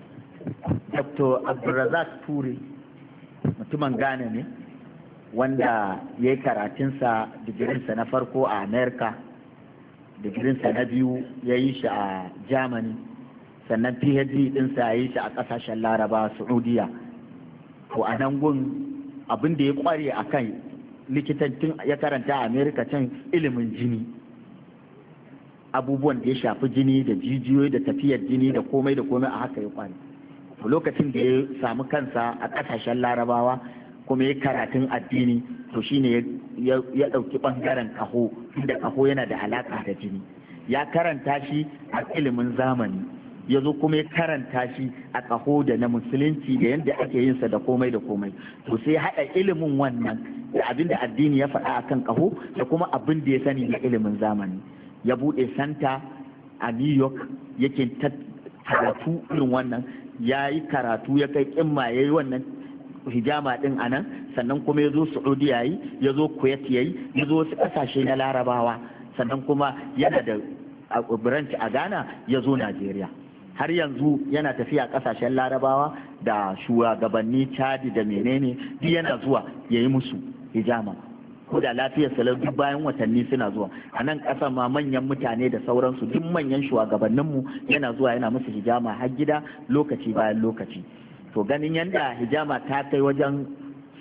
Dr. Abdulrazak Turi mutumin Ghana ne, wanda ya yi karatunsa, digirinsa na farko a Amerika, digirinsa na biyu ya yi shi a Germany, sannan PhD ɗinsa ya yi shi a ƙasashen Laraba, Saudiya. To a nan gun abin da ya ƙware a kan likitancin ya karanta a Amerika can ilimin jini, abubuwan da ya shafi jini da jijiyoyi da tafiyar jini da komai a haka ya ƙware. Lokacin da ya samu kansa a ƙasashen Larabawa kuma ya karatun addini, to shine ya ɗauki ɓangaren ƙaho, inda ƙaho yana da alaƙa da jini. Ya karanta shi a ilimin zamani, ya zo kuma ya karanta shi a ƙaho da na musulunci da yadda ake yin sa da komai. To sai haɗa ilimin wannan da abin da addini ya faɗa akan ƙaho da kuma abin da ya sani na ilimin zamani. Ya buɗe santa a New York, yake karatu irin wannan. Ya yi karatu, ya kai ƙimma, ya yi wannan hijama ɗin a nan, sannan kuma ya zo Saudi ya yi, ya zo Kuwait ya yi, ya zo wasu ƙasashe na Larabawa, sannan kuma yana da branch a Ghana, ya zo Najeriya. Har yanzu yana tafiya ƙasashen Larabawa da shugabanni Chadi da menene, duk yana zuwa ya yi musu hijama. Ko da lafiyar salau duk bayan watanni suna zuwa. A nan ƙasa ma manyan mutane da sauransu, duk manyan shugabanninmu yana zuwa yana musu hijama har gida lokaci bayan lokaci. To ganin yadda hijama ta kai wajen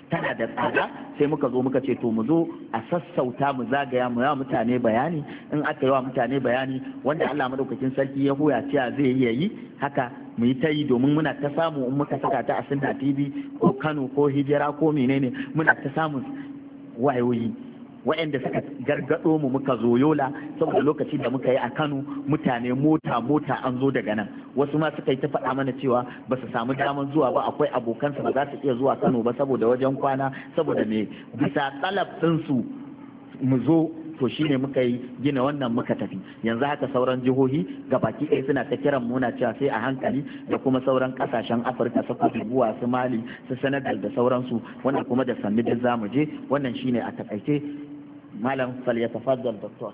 tana da tsada, sai muka zo muka ce to mu zo a sassauta mu zagaya mu yawa mutane bayani. In aka yi wa mutane bayani wanda Allah madaukakin sarki ya hoya cewa zai yi haka mu yi ta yi, domin muna ta samu in muka saka ta a Sunna TV ko Kano ko Hijira ko menene muna ta samun wayoyi waɗanda suka gargado mu muka zo Yola, saboda lokacin da muka yi a Kano mutane mota an zo daga nan, wasu ma suka yi ta faɗa mana cewa ba su samu damar zuwa ba, akwai abokansu ba za su iya zuwa Kano ba saboda wajen kwana, saboda me bisa talab ɗinsu mu zo. To shine muka yi gina wannan muka tafi. Yanzu haka sauran jihohi gabaki ɗaya suna ta kiran muna cewa sai a hankali, da kuma sauran kasashen Afirka su Buwa su Mali su Senegal da sauransu, wanda kuma da sannu duk zamu je. Wannan shine a takaice. Malam falyatafaddal doktor.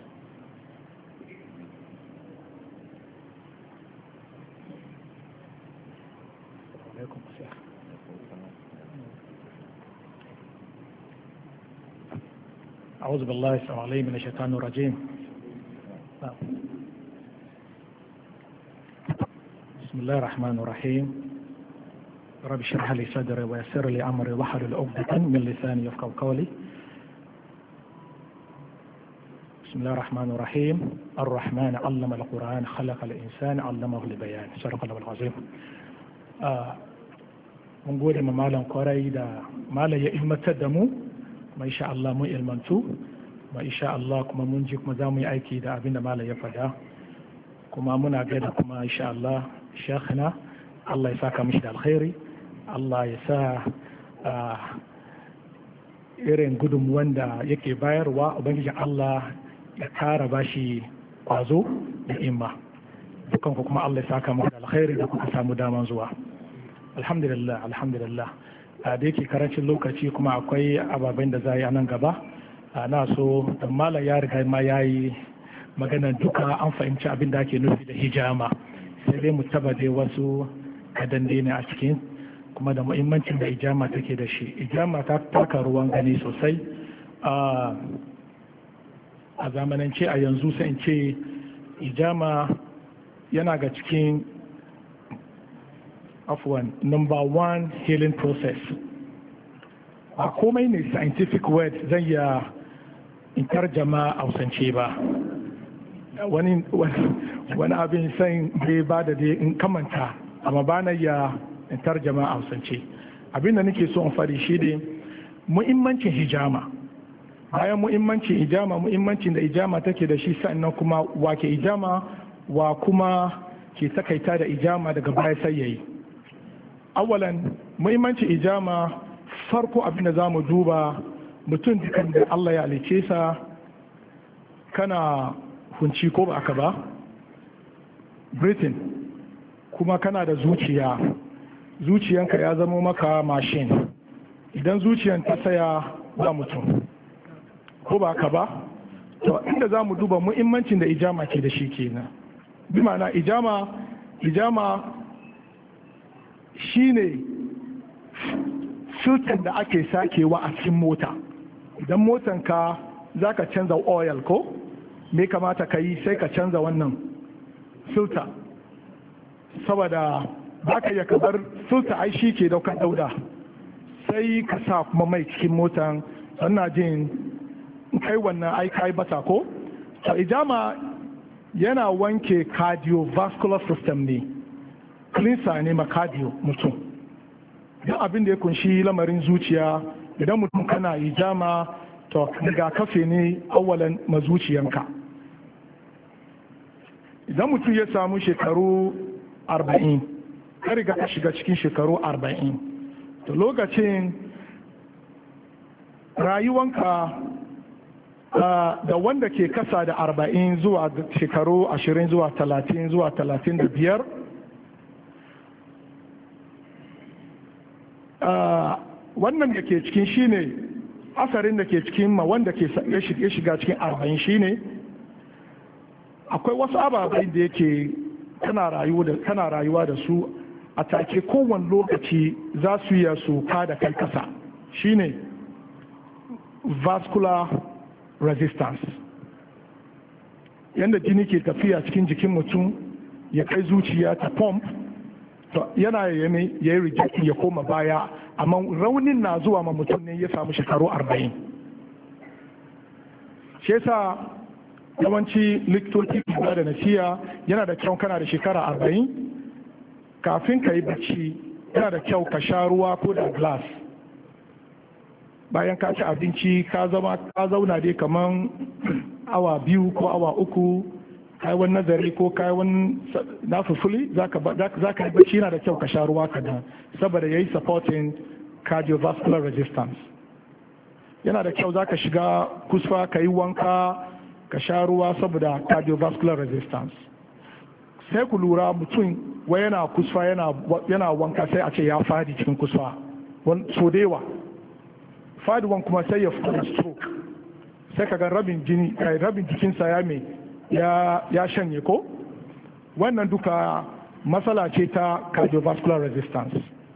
أعوذ بالله السميع العليم من الشيطان الرجيم. بسم الله الرحمن الرحيم. رب اشرح لي صدري ويسر لي أمري واحلل عقدة من لساني يفقهوا قولي. بسم الله الرحمن الرحيم. الرحمن علم القرآن خلق الإنسان علمه البيان. صدق الله العظيم. mun gode ma malam kwarai da malam ya ilmantar da mu, ma insha Allah mun ilmantu, ma insha Allah kuma mun ji kuma za mu yi aiki da abin da malam ya faɗa, kuma muna gaida kuma insha Allah shekhina, Allah ya saka mishi da alkhairi, Allah ya sa irin gudunmuwan da yake bayarwa ubangijin Allah ya kara bashi kwazo da imma, dukanku kuma Allah ya saka muku da alkhairi da kuka samu daman zuwa. Alhamdulillah da yake karancin lokaci kuma akwai ababen da za yi a nan gaba, na so da malam ya riga ma ya yi magana duka an fahimci abin da ake nufi da hijama, sai dai mu taba dai wasu kadan ne a cikin, kuma da muhimmancin da hijama take da shi. Hijama ta taka ruwan gani sosai a zamanance a yanzu, sai in ce hijama yana ga cikin number one healing process. A komai ne scientific word zan ya in tarjama a hausance ba, wani abin sai bai ba da dai in kamanta, amma ba na ya in tarjama a hausance. Abin da nake so in fari shi ne muhimmancin hijama. Bayan muhimmancin hijama, muhimmancin da hijama take da shi, sannan kuma wa ke hijama, wa kuma ke takaita da hijama daga baya sai yayi. Awalan muhimmancin ijama, farko abin da za mu duba mutum dukan da Allah ya halice sa, kana hunci ko ba aka ba, breathing, kuma kana da zuciyanka ya zama maka mashin. Idan zuciyan ta saya za mutum ko ba aka ba, to inda za mu duba muhimmancin da ijama ke da shi kenan. Bi ma'ana ijama shine filter da ake sakewa a cikin mota. Idan motanka za ka canza oil ko me kamata ka yi, sai ka canza wannan filter, saboda ba ka yi kabar filter ai shi ke daukar dauda, sai ka sa kuma mai cikin motan, sannan jin kai wannan ai kai bata ko. to ijama yana wanke cardiovascular system ne, cleanser ne ma cardio mutum. Duk abin da ya kunshi lamarin zuciya, idan mutum kana ijama to rigakafi ne awalan mazuciyanka. Idan mutum ya samu shekaru 40, ka riga ka shiga cikin shekaru 40, to lokacin rayuwanka da wanda ke kasa da 40 zuwa shekaru 20 zuwa 30 zuwa 35, wannan da ke cikin shine asarin da ke cikin ma wanda ke ya shiga cikin 40 shine akwai wasu ababai da yake kana rayuwa da su a take kowane lokaci za su yi su da kai kasa, shine vascular resistance. Yanda jini ke tafiya cikin jikin mutum ya kai zuciya ta pump, to yana ya yi rejecting ya koma baya amma raunin na zuwa ma mutum ne ya samu shekaru 40. shi yasa yawanci likitoci ba da nasiya yana da kyau kana da shekara 40 kafin ka yi bacci yana da kyau ka sha ruwa ko da glass bayan ka ci abinci ka zauna dai kaman awa 2 ko awa 3 kai wani nazari ko kai wani nafufuli za ka yi bacci yana da kyau ka sha ruwa kadan saboda ya yi supporting cardiovascular resistance. yana da kyau za ka shiga kusfa ka yi wanka ka sha ruwa saboda cardiovascular resistance. sai ku lura mutum wai yana kusfa yana wanka sai a ce ya fadi cikin kusfa so da yawa fadiwan kuma sai ya fara stroke sai ka ga rabin jikinsa ya shanye ko wannan duka matsala ce ta cardiovascular resistance.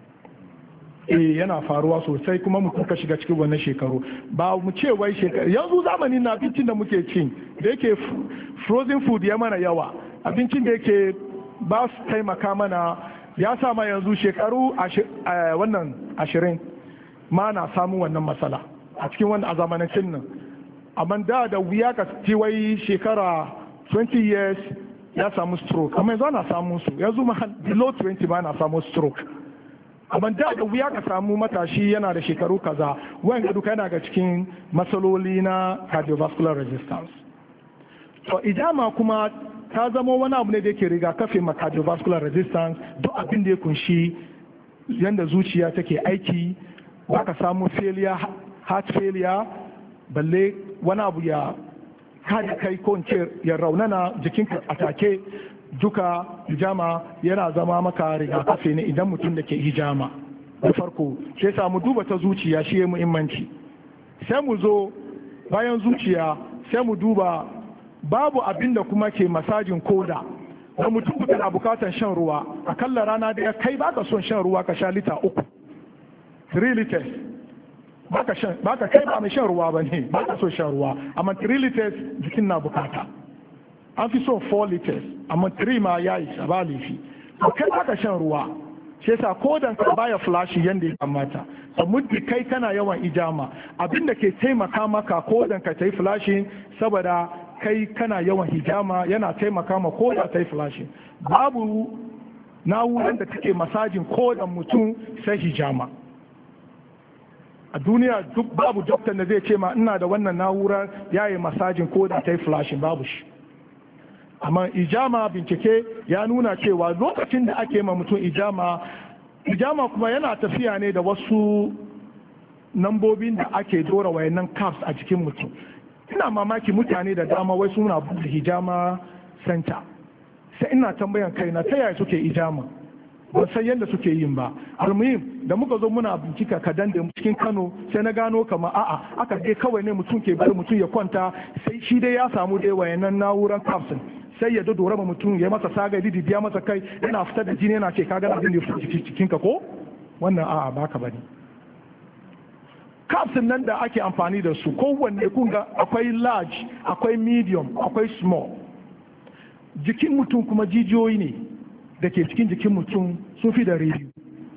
yana faruwa sosai kuma mutum ka shiga cikin wannan shekaru ba mu ce wai shekaru yanzu zamanin na abincin da muke cin da yake frozen food ya mana yawa abincin da yake ba su taimaka mana ya sama yanzu shekaru wannan 20 ma na samun wannan matsala a cikin wannan a zamanancin nan amma da wuya ka ci wai shekara 20 years ya samu stroke amma yanzu ana samun su yanzu ma below 20 ma na samun stroke amma da wuya ka samu matashi yana da shekaru kaza wanda duka yana ga cikin matsaloli na cardiovascular resistance. to ijama kuma ta zama wani abu ne da yake rigakafi ma cardiovascular resistance duk abin da ya kunshi yanda zuciya take aiki ba ka samu heart failure balle wani abu ya kada kai ko ce ya raunana jikinka a take duka hijama yana zama maka rigakafi ne idan mutum da ke hijama da farko sai samu duba ta zuciya shi ya muhimmanci sai mu zo bayan zuciya sai mu duba babu abin da kuma ke masajin koda da mutum na bukatar shan ruwa akalla rana da ya kai baka son shan ruwa ka sha lita 3 liters baka kai ba mai shan ruwa ba ne baka so shan ruwa amma 3 liters jikin na bukata an fi son 4 liters amma 3 ma ya yi ba laifi to kai baka shan ruwa shi yasa kodan ka baya flashi yanda ya kamata muddin kai kana yawan ijama abinda ke taimaka maka kodan ka ta yi flashing saboda kai kana yawan hijama yana taimaka ma koda ta yi flashing babu na'urar da take masajin kodan mutum sai hijama a duniya duk babu doktor da zai ce ma ina da wannan na'urar yayi masajin koda ta yi flashing babu shi amma ijama bincike ya nuna cewa lokacin da ake ma mutum ijama kuma yana tafiya ne da wasu nambobin da ake dora wayannan caps a jikin mutum. Ina mamaki mutane da dama wai suna buɗe hijama center sai ina tambayan kaina ta yaya suke ijama ban san yadda suke yin ba. Almuhim da muka zo muna bincika kadan da cikin Kano sai na gano kama a'a aka dai kawai ne mutum ke bari mutum ya kwanta sai shi dai ya samu dai wayannan na'uran capsule sai ya dodora ma mutum ya masa saga biya masa kai yana fitar da jini yana ce ka ga abin da ya fita cikin ka ko wannan a'a baka bane. Capsule nan da ake amfani da su kowanne kun ga akwai large akwai medium akwai small. Jikin mutum kuma jijiyoyi ne da ke cikin jikin mutum sun fi da rediyo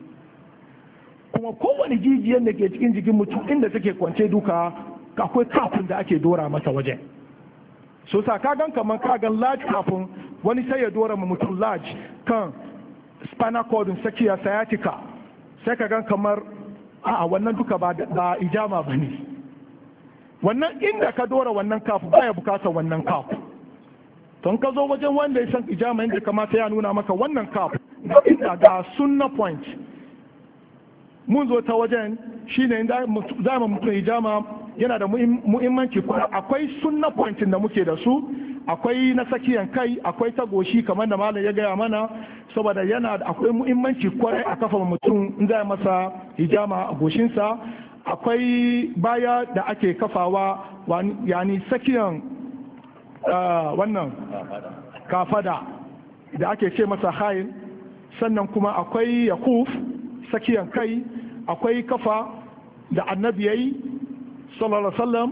kuma kowane jijiyar da ke cikin jikin mutum inda take kwance duka akwai kafin da ake dora masa wajen. So sa kagan kamar kagan large kafin wani sai ya dora ma mutum large kan spinal cord sakiya sciatica sai kagan kamar a'a wannan duka ba ijama ba ne. Wannan inda ka dora wannan kafu baya bukatar wannan kafu. Ton ka zo wajen wanda ya san ijama inda kamata ya nuna maka wannan kafu inda ga sunna point. Mun zo ta wajen shine inda za mu mutum ijama yana da muhimmanci kuma akwai sunna point da muke da su akwai na sakiyan kai akwai ta goshi kamar da malam ya gaya mana saboda yana da akwai muhimmanci kwarai a kafa mutum in za masa hijama a goshinsa akwai baya da ake kafawa yani sakiyan wannan kafada da ake ce masa hayin sannan kuma akwai yakuf sakiyan kai akwai kafa da annabi yayi sallallahu alaihi wasallam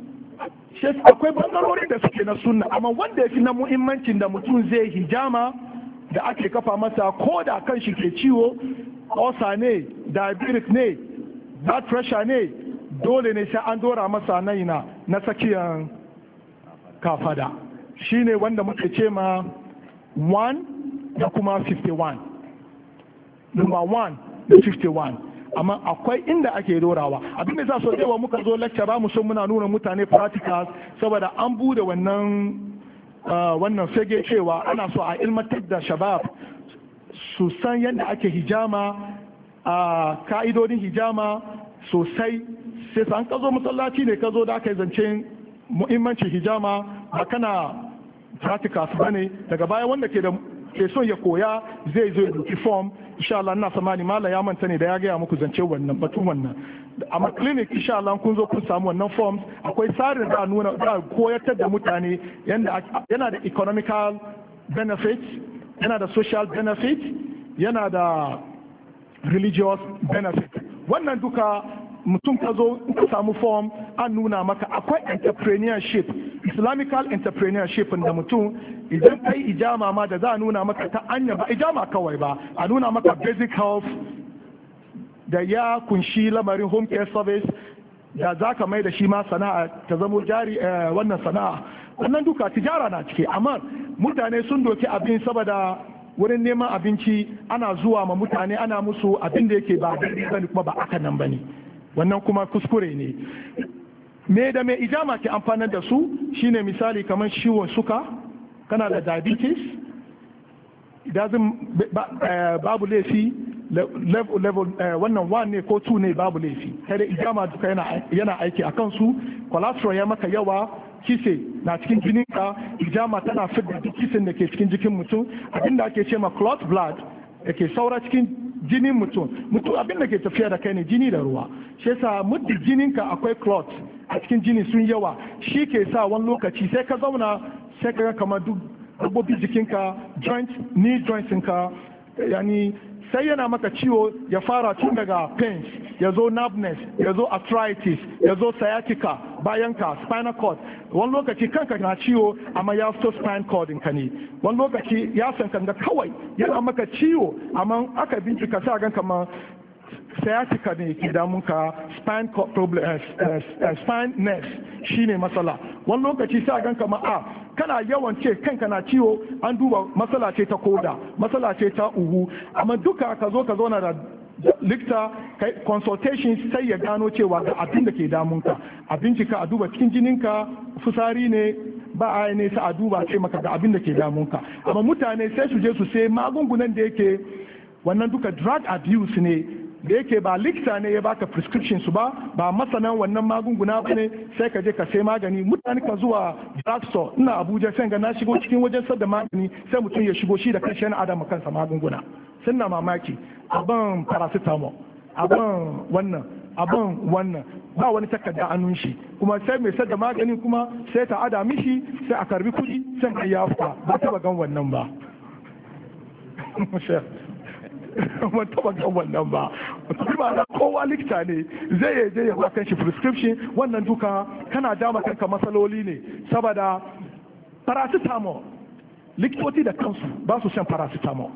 akwai bangarori da suke na sunna amma wanda ya fi na muhimmancin da mutum zai hijama da ake kafa masa ko da kan shi ke ciwo osa ne diabetic ne, blood pressure ne, dole ne sai an dora masa na tsakiyar kafada. Shi ne wanda muke ce ma 1 da kuma 51. Number 1 da 51. Amma akwai inda ake dorawa. Abin da za so yawa muka zo lecture ba mu so muna nuna mutane practicals saboda an bude wannan fage cewa ana so a ilmantar da shabab su san yadda ake hijama, a ka'idodin hijama sosai. Sai an ka zo masallaci ne ka zo da aka yi zancen muhimmancin hijama, ba kana practicals ba ne. Daga baya wanda ke son ya koya zai zo ya form. Insha Allah ina samani mala ya manta ne da ya gaya muku zance wannan batun wannan. Amma clinic insha Allah kun zo kun samu wannan forms, akwai tsarin da nuna da koyar da mutane yana da economical benefits, yana da social benefits, yana da religious benefits. Wannan duka mutum ka zo ka samu form an nuna maka. Akwai entrepreneurship, islamical entrepreneurship da mutum idan kai ijama ma da za a nuna maka ta anya ba ijama kawai ba, a nuna maka basic health da ya kunshi lamarin home care service da za ka mai da shi ma sana'a ta zamo jari. Wannan sana'a wannan duka tijara na ciki, amma mutane sun doki abin saboda wurin neman abinci ana zuwa ma mutane ana musu abin da yake ba daidai bane kuma ba aka nan bane. Wannan kuma kuskure ne. Me da mai ijama ke amfanar da su shine misali kamar ciwon suka, kana da diabetes, babu laifi level wannan 1 ne ko 2 ne babu laifi. Kai da ijama duka yana aiki a kansu. Cholesterol ya maka yawa, kise na cikin jininka, ijama tana fidda duk kisin da ke cikin jikin mutum. Abinda ake ce ma clot blood da ke saura cikin jinin mutum abin da ke tafiya da kai ne jini da ruwa. Shi yasa muddin jininka akwai clot a cikin jini sun yawa, shi ke sa wani lokaci sai ka zauna sai ka ga kamar duk gaɓoɓin jikinka, knee joints ka yani sai yana maka ciwo, ya fara tun daga pains, ya zo numbness, ya zo arthritis, ya zo sciatica, bayanka spinal cord. Wani lokaci kanka na ciwo amma ya fito spinal cord ka ne. Wani lokaci ya san kanga kawai yana maka ciwo amma aka bincika sai gan kamar sciatica ne ke damunka, spine problem, spine nerve shine matsala. Wani lokaci sai gan kamar kana yawan ce kanka na ciwo, an duba matsala ce ta koda, matsala ce ta uhu. Amma duka ka zo na da likta consultation sai ya gano cewa ga abin da ke damunka, a bincika a duba cikin jininka fusari ne ba a ne sai a duba ce maka ga abin da ke damunka. Amma mutane sai su je su sai magungunan da yake wannan duka drug abuse ne, da yake ba likita ne ya baka prescription su ba masanan wannan magunguna ba ne. Sai ka je ka sai magani. Mutane ka zuwa drugstore, ina Abuja sai ga na shigo cikin wajen sadda magani sai mutum ya shigo shi da kanshi yana adama kansa magunguna. Sun na mamaki abin paracetamol, abin wannan ba wani takarda annun shi, kuma sai mai sadda magani kuma sai ta ada mishi sai a karbi kudi sai ka ya fita. Ba taba gan wannan ba. ban taba gan wannan ba. Ba kowa likita ne zai je ya ba kanshi prescription. Wannan duka kana dama kanka matsaloli ne saboda paracetamol likitoci da kansu ba su shan paracetamol.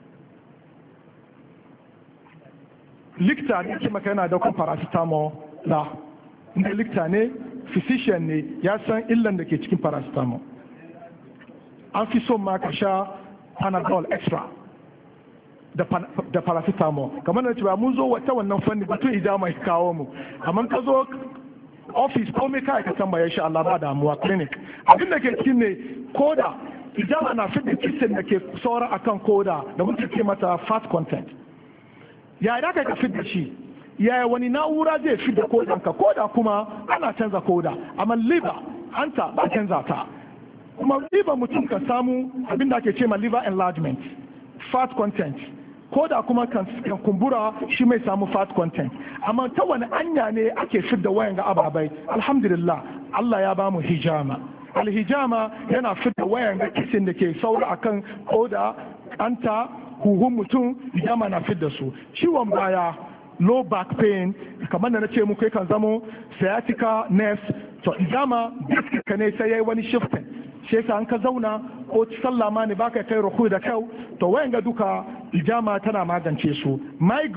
Likita ne ke maka yana daukan paracetamol la inda likita ne, physician ne, ya san illan da ke cikin paracetamol. An fi son ma ka sha Panadol extra da paracetamol. Kamar da cewa mun zo wata wannan fanni batun ijama ya kawo mu, amma ka zo office komai kai ka tambaya insha Allah ba damuwa clinic. Abin da ke cikin ne koda, ijama na fitar kisan da ke saura akan koda da muke ce mata fat content. Ya da kai ka fitar shi, yaya wani na'ura zai fitar kodanka? Koda kuma ana canza koda, amma liver hanta ba canza ta. Kuma liver mutum kan samu abin da ake ce ma liver enlargement, fat content. Koda kuma kan kumbura shi mai samu fat content. Amma ta wani anya ne ake fidda wayan ga ababai? Alhamdulillah Allah ya bamu hijama. Alhijama yana fidda wayan ga kisin da ke saura akan koda, anta, huhun mutum. Hijama na fidda su. Ciwon baya, low back pain, kamar da na ce muku kan zamo sciatica nerves. To hijama ka ne sai yayi wani shifting. Shi yasa an ka zauna ko sallah ma ne baka kai ruku da kyau, to wayan ga duka ijama tana magance su. Migraine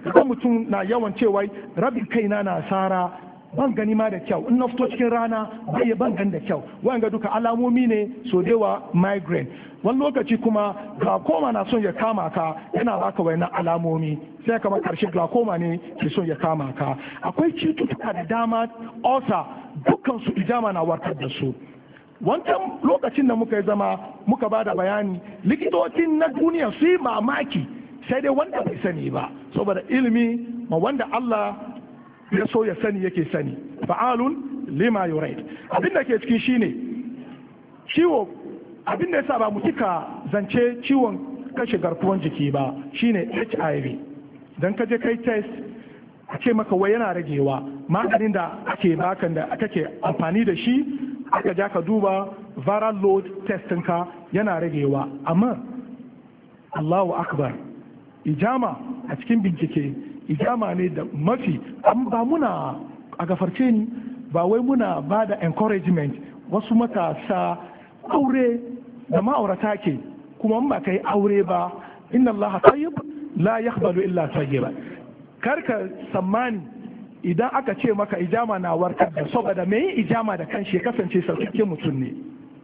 idan mutum na yawan cewa rabin kaina na sara, ban gani ma da kyau, in na fito cikin rana bai ban gani da kyau, wanga duka alamomi ne so dewa migraine. Wani lokaci kuma glaucoma na son ya kama ka, yana baka wayannan alamomi, sai kamar karshe glaucoma ne ke son ya kama ka. Akwai cututtuka da dama, ulcer, dukkan su ijama na warkar da su. Wancan lokacin da muka yi zama muka ba da bayani, likitocin na duniya su yi mamaki, sai dai wanda bai sani ba, saboda ilimi ma wanda Allah ya so ya sani yake sani. Fa'alun lima yurid. Abin da ke ciki shine ciwo, abin da yasa ba mu cika zance ciwon kashe garkuwan jiki ba shine HIV. Dan ka je kai test a ce maka wai yana ragewa, maganin da ake bakan da kake amfani da shi aka ja ka duba viral load testin ka yana ragewa, amma Allahu akbar, ijama a cikin bincike ijama ne da mafi ba muna a gafarce ni ba wai muna ba da encouragement wasu matasa aure da ma'aurata ke, kuma ba kai aure ba, inna Allah tayyib la yaqbalu illa tayyiba. Karka tsammani idan aka ce maka ijama na warkar da, saboda mai yin ijama da kanshi ya kasance sauƙaƙe mutum ne,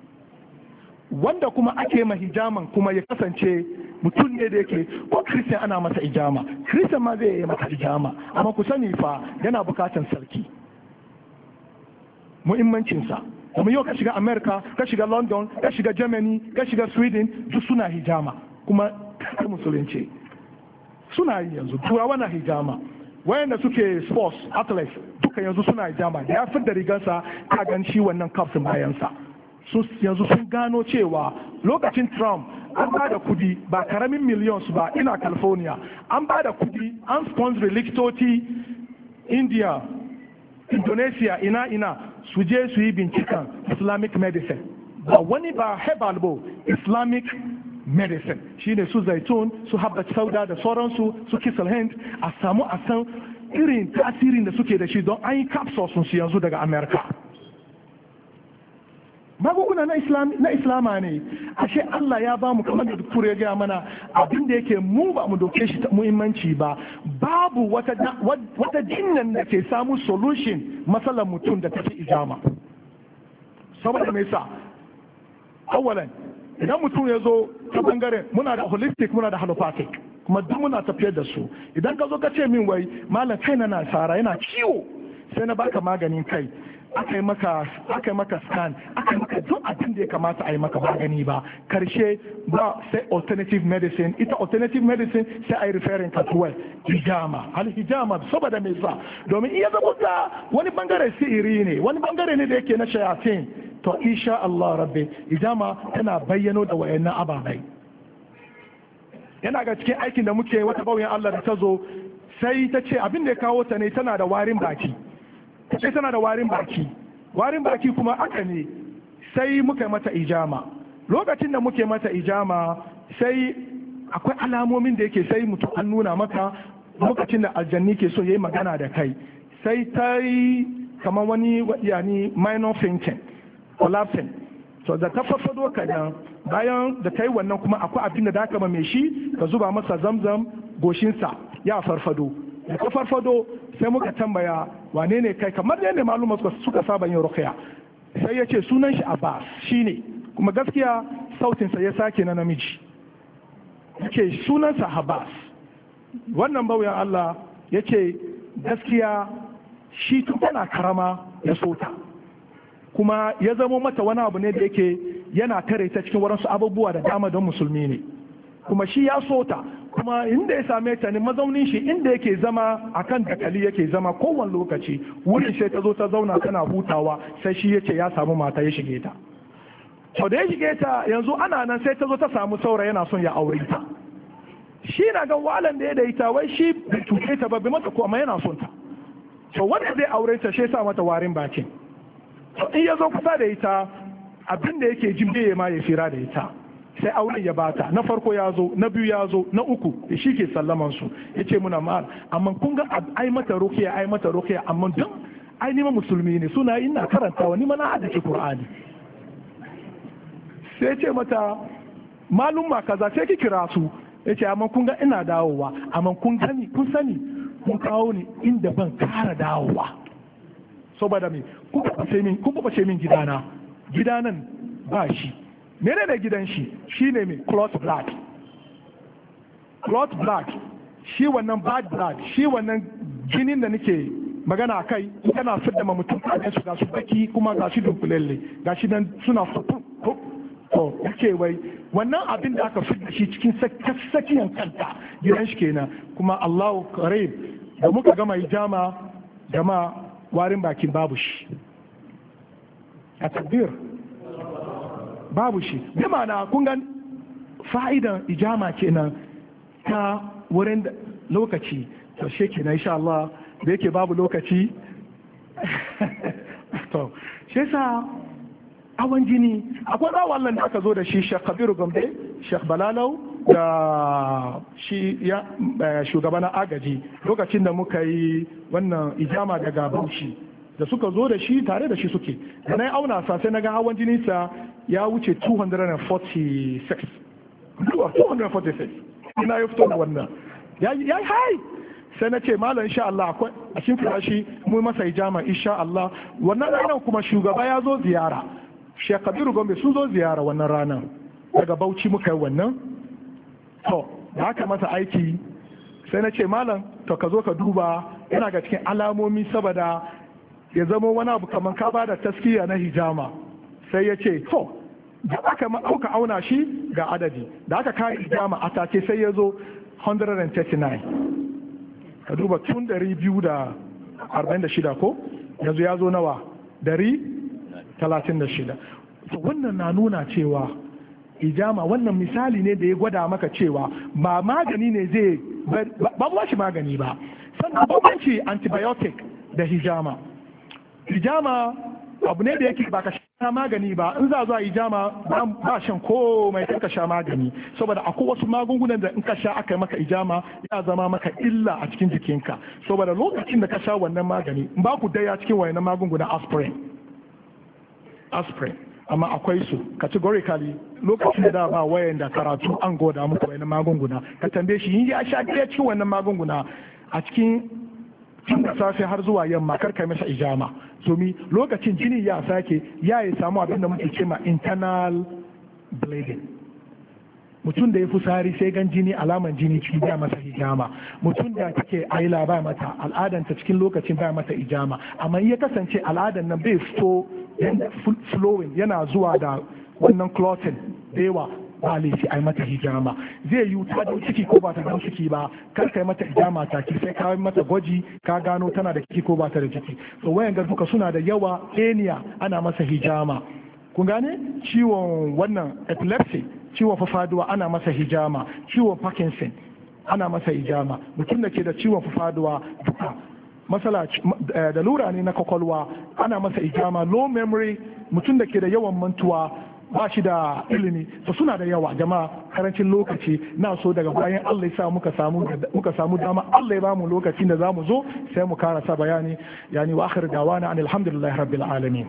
wanda kuma ake ma hijaman kuma ya kasance mutum ne da yake ko Christian ana masa ijama, Christian ma zai yi masa ijama, amma ku sani fa yana bukatan sarki. Muhimmancinsa, kuma yau ka shiga America, ka shiga London, ka shiga Germany, ka shiga Sweden, duk suna hijama, kuma ta musulunci suna yi yanzu. Turawa na hijama, wayanda suke sports athletes duka yanzu suna hijama, da ya fidda rigarsa ka gan shi wannan kafsin bayansa. Yanzu sun gano cewa lokacin Trump an ba da kudi ba karamin millions ba, ina California an ba da kudi an sponsor likitoci India, Indonesia, ina su je su yi binciken Islamic medicine, ba wani ba herbal ba, Islamic medicine shine su zaitun, su habbat sauda da sauransu, su kisal hind, a samu a san irin tasirin da suke da shi, don an yi capsules su yanzu daga America. Magunguna na islama ne, ashe Allah ya ba mu, kamar da doktor ya gaya mana, abin da yake mu ba mu doke shi muhimmanci ba. Babu wata jinnan da ke samu solution matsalar mutum da ta fi ijama. Saboda mai sa, awalan idan mutum ya zo ta bangaren, muna da holistic muna da allopathic, kuma duk muna tafiyar da su. Idan ka zo ka ce min wai malam kai na sara yana ciwo, sai na baka maganin kai, aka yi maka scan, aka yi maka duk abin da ya kamata a yi maka magani ba, karshe ba sai alternative medicine. Ita alternative medicine sai a yi referring ka to hijama, hijama saboda mai sa, domin iya zama da wani bangare sihiri ne, wani bangare ne da yake na shayatin, to insha Allah rabbi hijama tana bayyano da wayannan ababai. Yana ga cikin aikin da muke, wata bauyan Allah da ta zo sai ta ce abin da ya kawo ta ne tana da warin baki, sai tana da warin baki kuma aka ne, sai muka mata ijama. Lokacin da muke mata ijama sai akwai alamomin da yake sai mutum an nuna maka lokacin da aljanni ke so yayi magana da kai, sai ta yi kamar wani yani minor fainting, collapsing. So da ta farfado kadan, bayan da ta yi wannan kuma akwai abin da aka mai shi ka zuba masa zamzam goshinsa ya farfado. Da ta farfado sai muka tambaya wane ne kai, kamar yadda maluma suka saba yin ruqya, sai ya ce sunan shi Abbas shine, kuma gaskiya sautinsa ya sake na namiji, yake sunansa Abbas. Wannan bauyan Allah yace gaskiya shi tun tana karama ya sota, kuma ya zamo mata wani abu ne da yake yana tare ta cikin waransu abubuwa da dama don musulmi ne, kuma shi ya sota, kuma inda ya same ta ne mazaunin shi inda yake zama akan dakali yake zama kowane lokaci, wurin sai ta zo ta zauna tana hutawa, sai shi yace ya samu mata ya shige ta. To da ya shige ta yanzu ana nan sai ta zo ta samu saurayi yana son ya aure ta, shi na ga walan da ya da ita wai shi bai tuke ta ba, bai mata ko amma yana son ta. To wanda zai aure ta shi sa mata warin bakin, to in ya zo kusa da ita abin da yake jin bai ma ya fira da ita, sai auren ya bata, na farko ya zo, na biyu ya zo, na uku da shi ke sallaman su, ya ce muna mal, amma kun ga ai mata rukiya, amma don ai nima musulmi ne, suna ina karantawa, nima na haddace Qur'ani. Sai ce mata malumma kaza sai ki kira su, ya ce amma kun ga ina dawowa, amma kun sani kun kawo ni inda ban kara dawowa. Saboda me kun bace min gidanan ba shi. Mene ne gidan shi? Shi ne mai clot blood. Clot blood shi wannan bad blood, shi wannan jinin da nake magana a kai yana fidda ma mutum kaɗan su ga su baki kuma ga shi dunkulelle ga shi nan suna to yake wai wannan abin da aka fidda shi cikin sakiyan kanta gidan shi kenan. Kuma Allahu karim da muka gama jama warin bakin babu shi a takbir, babu shi. Bi ma'ana kun ga fa'idan ijama kenan ta wurin lokaci. To shi kenan insha Allah da yake babu lokaci to shi yasa hawan jini akwai rawallan da aka zo da shi Sheikh Kabiru Gombe, Sheikh Balalau da shi ya shugaban agaji lokacin da muka yi wannan ijama daga Bauchi da suka zo da shi tare da shi suke da na auna sa sai na ga hawan jini sa ya wuce 246 ina ya fito da wannan ya yi hai sai na ce malam insha Allah akwai a cikin firashi mu masa ijama insha Allah. Wannan ranar kuma shugaba ya zo ziyara, Sheikh Kabiru Gombe sun zo ziyara wannan ranar daga Bauchi muka yi wannan. To da aka masa aiki sai na ce malam to ka zo ka duba, yana ga cikin alamomi saboda ya zama wani abu kamar ka bada taskiya na hijama. Sai ya ce to da aka auna shi ga adadi da aka kawo hijama a take sai ya zo 139. ka duba tun 246 ko yanzu ya zo nawa 136. wannan na nuna cewa ijama wannan misali ne da ya gwada maka cewa ba magani ne zai ba shi magani ba. sannan bambanci antibiotic da hijama abu ne da yake ba ka sha magani ba. in za zuwa ijama ba shan komai ka sha magani, saboda akwai wasu magungunan da in ka sha aka yi maka ijama ya zama maka illa a cikin jikinka. saboda lokacin da ka sha wannan magani in ba ku daya cikin wayannan magungunan aspirin amma akwai su categorically lokacin da ba wayan da karatu an goda muku wayannan magunguna ka tambaye shi yin ya sha daya cikin wannan magunguna a cikin tun da safe har zuwa yamma kar kai masa ijama domin lokacin jini ya sake ya yi samu abin da muke cema internal bleeding. mutum da ya fusari sai gan jini alaman jini cikin ba masa hijama. mutum da take aila ba mata al'adanta cikin lokacin ba mata ijama. amma ya kasance al'adan nan bai fito flowing yana zuwa da wannan clotting da yawa ba laifi a yi mata hijama. zai yi ta da ciki ko ba ta da ciki ba kar kai mata hijama ta ki sai ka mata gwaji ka gano tana da ciki ko ba ta da ciki. so wayan ga duka suna da yawa. enia ana masa hijama. kun gane ciwon wannan epilepsy, ciwon fafaduwa ana masa hijama. ciwon Parkinson ana masa hijama. mutum da ke da ciwon fafaduwa duka masala da lura ne na kwakwalwa ana masa hijama. low memory, mutum da ke da yawan mantuwa ba shi da ilimi, to suna da yawa jama'a. karancin lokaci na so daga bayan Allah ya sa muka samu dama Allah ya bamu lokacin da zamu zo sai mu karasa bayani. yani wa akhir dawana an alhamdulillahi rabbil alamin.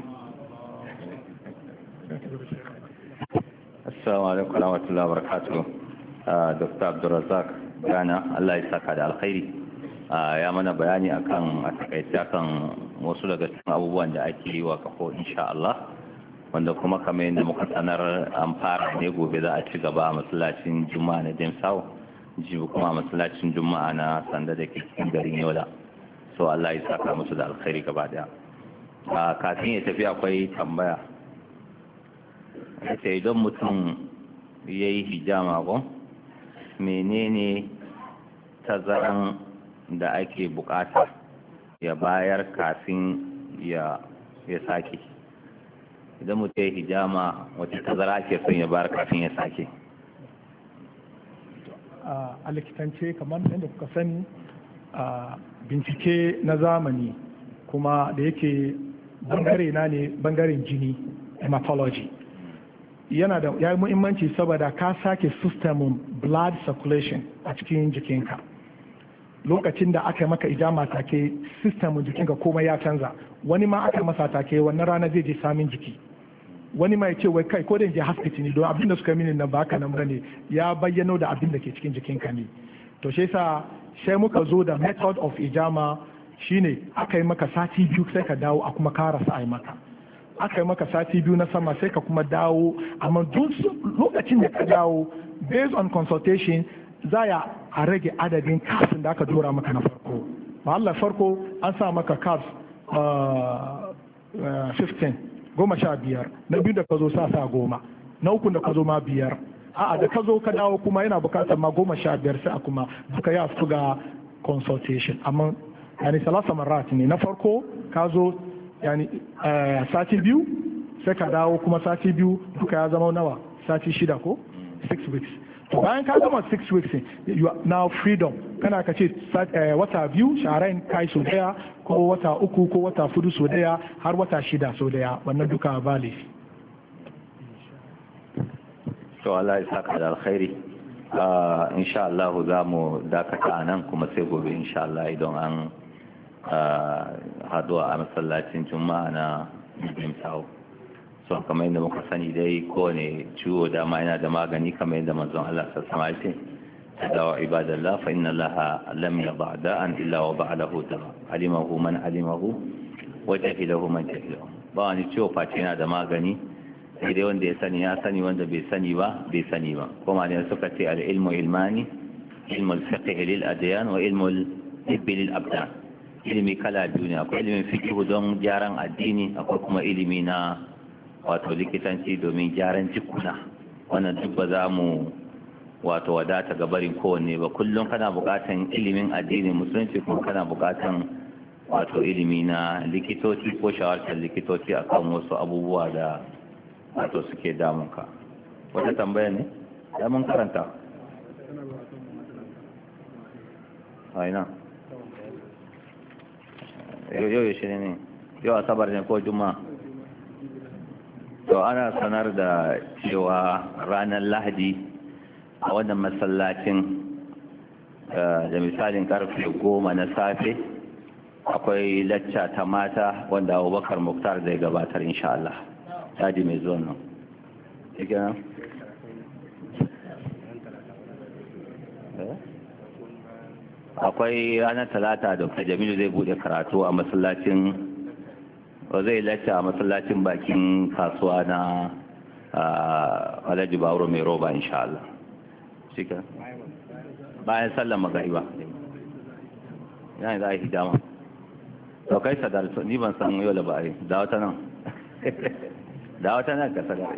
Assalamu alaikum warahmatullahi wabarakatuh. Dr. Abdulrazak Gana, Allah ya saka da alkhairi. Ya mana bayani akan a takaice akan wasu daga cikin abubuwan da ake yi wa kafo insha Allah, wanda kuma kamar yadda muka sanar an fara ne gobe za a ci gaba a masallacin Juma'a na Dimsaw, jibi kuma a masallacin Juma'a na Sanda da ke cikin garin Yola. So Allah ya saka musu da alkhairi gaba daya. Kafin ya tafi akwai tambaya. Sai idan mutum ya yi hijama ko menene tazaran da ake bukata ya bayar kafin ya sake? idan mutum ya yi hijama wata tazara ake son ya bayar kafin ya sake? a likitance kamar yadda kuka sani bincike na zamani kuma da yake bangare na ne bangaren jini hematology yana da ya yi muhimmanci saboda ka sake systemin blood circulation a cikin jikinka. lokacin da aka maka ijama take systemin jikinka komai ya canza. wani ma aka masa take wannan rana zai je samun jiki wani mai ce wai kai ko da je hospital ne don abin da suka mini nan ba haka nan bane, ya bayyano da abin da ke cikin jikinka ne. To shi yasa sai muka zo da method of ijama shine aka yi maka sati biyu sai ka dawo a kuma karasa ai maka, aka yi maka sati biyu na sama sai ka kuma dawo, amma duk lokacin da ka dawo based on consultation za a rage adadin kafin da aka dora maka na farko. ba Allah farko an sa maka carbs 15 15, na biyu da ka zo sa 10, na uku da ka zo ma 5, a'a da ka zo ka dawo kuma yana bukatar ma 15 sai a kuma duka ya fito ga consultation. Amma yani salasa marat ne, na farko ka zo yani sati biyu sai ka dawo kuma sati biyu duka ya zama nawa, sati 6 ko 6 weeks. To bayan ka gama 6 weeks you are now freedom, kana ka ce wata biyu sharain kai so daya ko wata uku ko wata 4 so daya har wata 6 so daya, wannan duka ba laifi. To Allah ya saka da alkhairi. Insha Allah za mu dakata nan kuma sai gobe insha Allah idan an haɗu a masallacin juma'a na Jimtawo. So kamar yadda muka sani dai kowane ciwo dama yana da magani, kamar yadda manzon Allah sallallahu alaihi wasallam ya ce dawa ibadallah fa inna Allah lam yada da'an illa wa ba'dahu dawa alimahu man alimahu wa jahilahu man jahilahu. Ba wani ciwo face yana da magani, sai dai wanda ya sani, wanda bai sani ba bai sani ba. Kuma ne suka ce al-ilmu ilmani, ilmu al-fiqh lil adyan wa ilmu al-tibb lil abdan. Ilimi kala biyu ne, akwai ilimin fiqh don gyaran addini, akwai kuma ilimi na wato likitanci domin gyaran jikuna. Wannan duk ba za mu wato wadata ga barin kowanne ba. Kullum kana bukatan ilimin addini musulunci, kuma kana bukatan wato ilimi na likitoci ko shawartar likitoci akan wasu abubuwa da wato suke damunka. Wata tambaya ne? Ya mun karanta? Aina? Yau shi ne? Yau asabar ne ko juma'a? To ana sanar da cewa ranar Lahadi a wannan masallacin da misalin karfe 10 na safe akwai lacca ta mata wanda Abubakar Muktar zai gabatar insha Allah. Tadi mai zuwa nan. Akwai ranar Talata Dr. Jamilu zai bude karatu a masallacin, zai lacca a masallacin bakin kasuwa na Alhaji Bawuro mai roba insha Allah. Shika bayan sallar magariba yana za a yi hijama. To kai sadar, ni ban san yau da ba a yi da wata nan da wata nan ka sadar.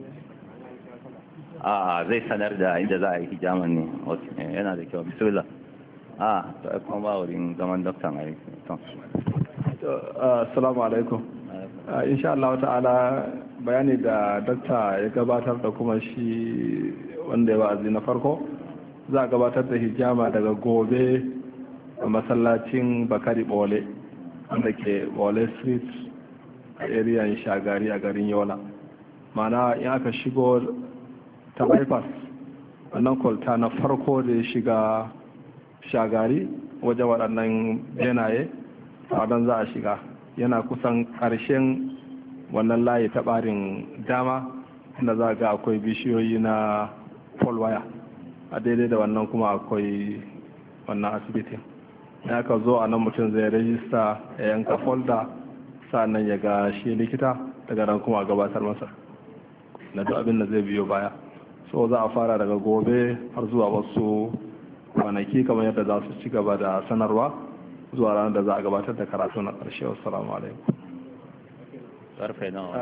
Zai sanar da inda za a yi hijaman ne. Yana da kyau. Bismillah. To ai kuma ba wurin zaman doktan a yi. Assalamu alaikum. Insha Allah ta'ala bayani da dakta ya gabatar da kuma shi wanda ya wa'azi na farko, za a gabatar da hijama daga gobe a masallacin Bakari Bole wanda ke Bole Street a area Shagari a garin Yola. Mana in aka shigo ta bypass wannan kwalta na farko da ya shiga Shagari wajen waɗannan benaye a za a shiga, yana kusan ƙarshen wannan layi ta ɓarin dama inda za ga akwai bishiyoyi na polwaya a daidai da wannan kuma akwai wannan asibitin. ya ka zo a nan mutum zai rajista ya yanka folda sa'annan ya ga shi likita, daga nan kuma a gabatar masa na duk abin da zai biyo baya. So za a fara daga gobe har zuwa wasu kwanaki kamar yadda za su ci gaba da sanarwa zuwa ranar da za a gabatar da karatu na ƙarshe. Wassalamu alaikum. Karfe nawa?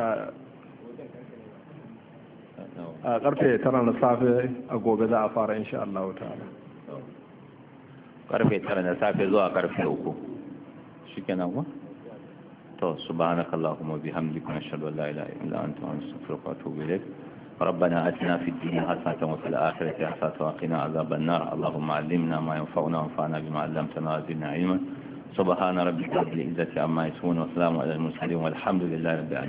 A karfe 9 na safe a gobe za a fara insha Allah ta'ala. Karfe 9 na safe zuwa karfe 3 shikenan ko? To subhanakallahumma bihamdika nashhadu an la ilaha illa anta nastaghfiruka wa atubu ilayk. ربنا آتنا في الدنيا حسنة وفي الآخرة حسنة وقنا عذاب النار. اللهم علمنا ما ينفعنا وانفعنا بما علمتنا وزدنا علما. سبحان ربك رب العزة عما يصفون وسلام على المرسلين والحمد لله رب العالمين.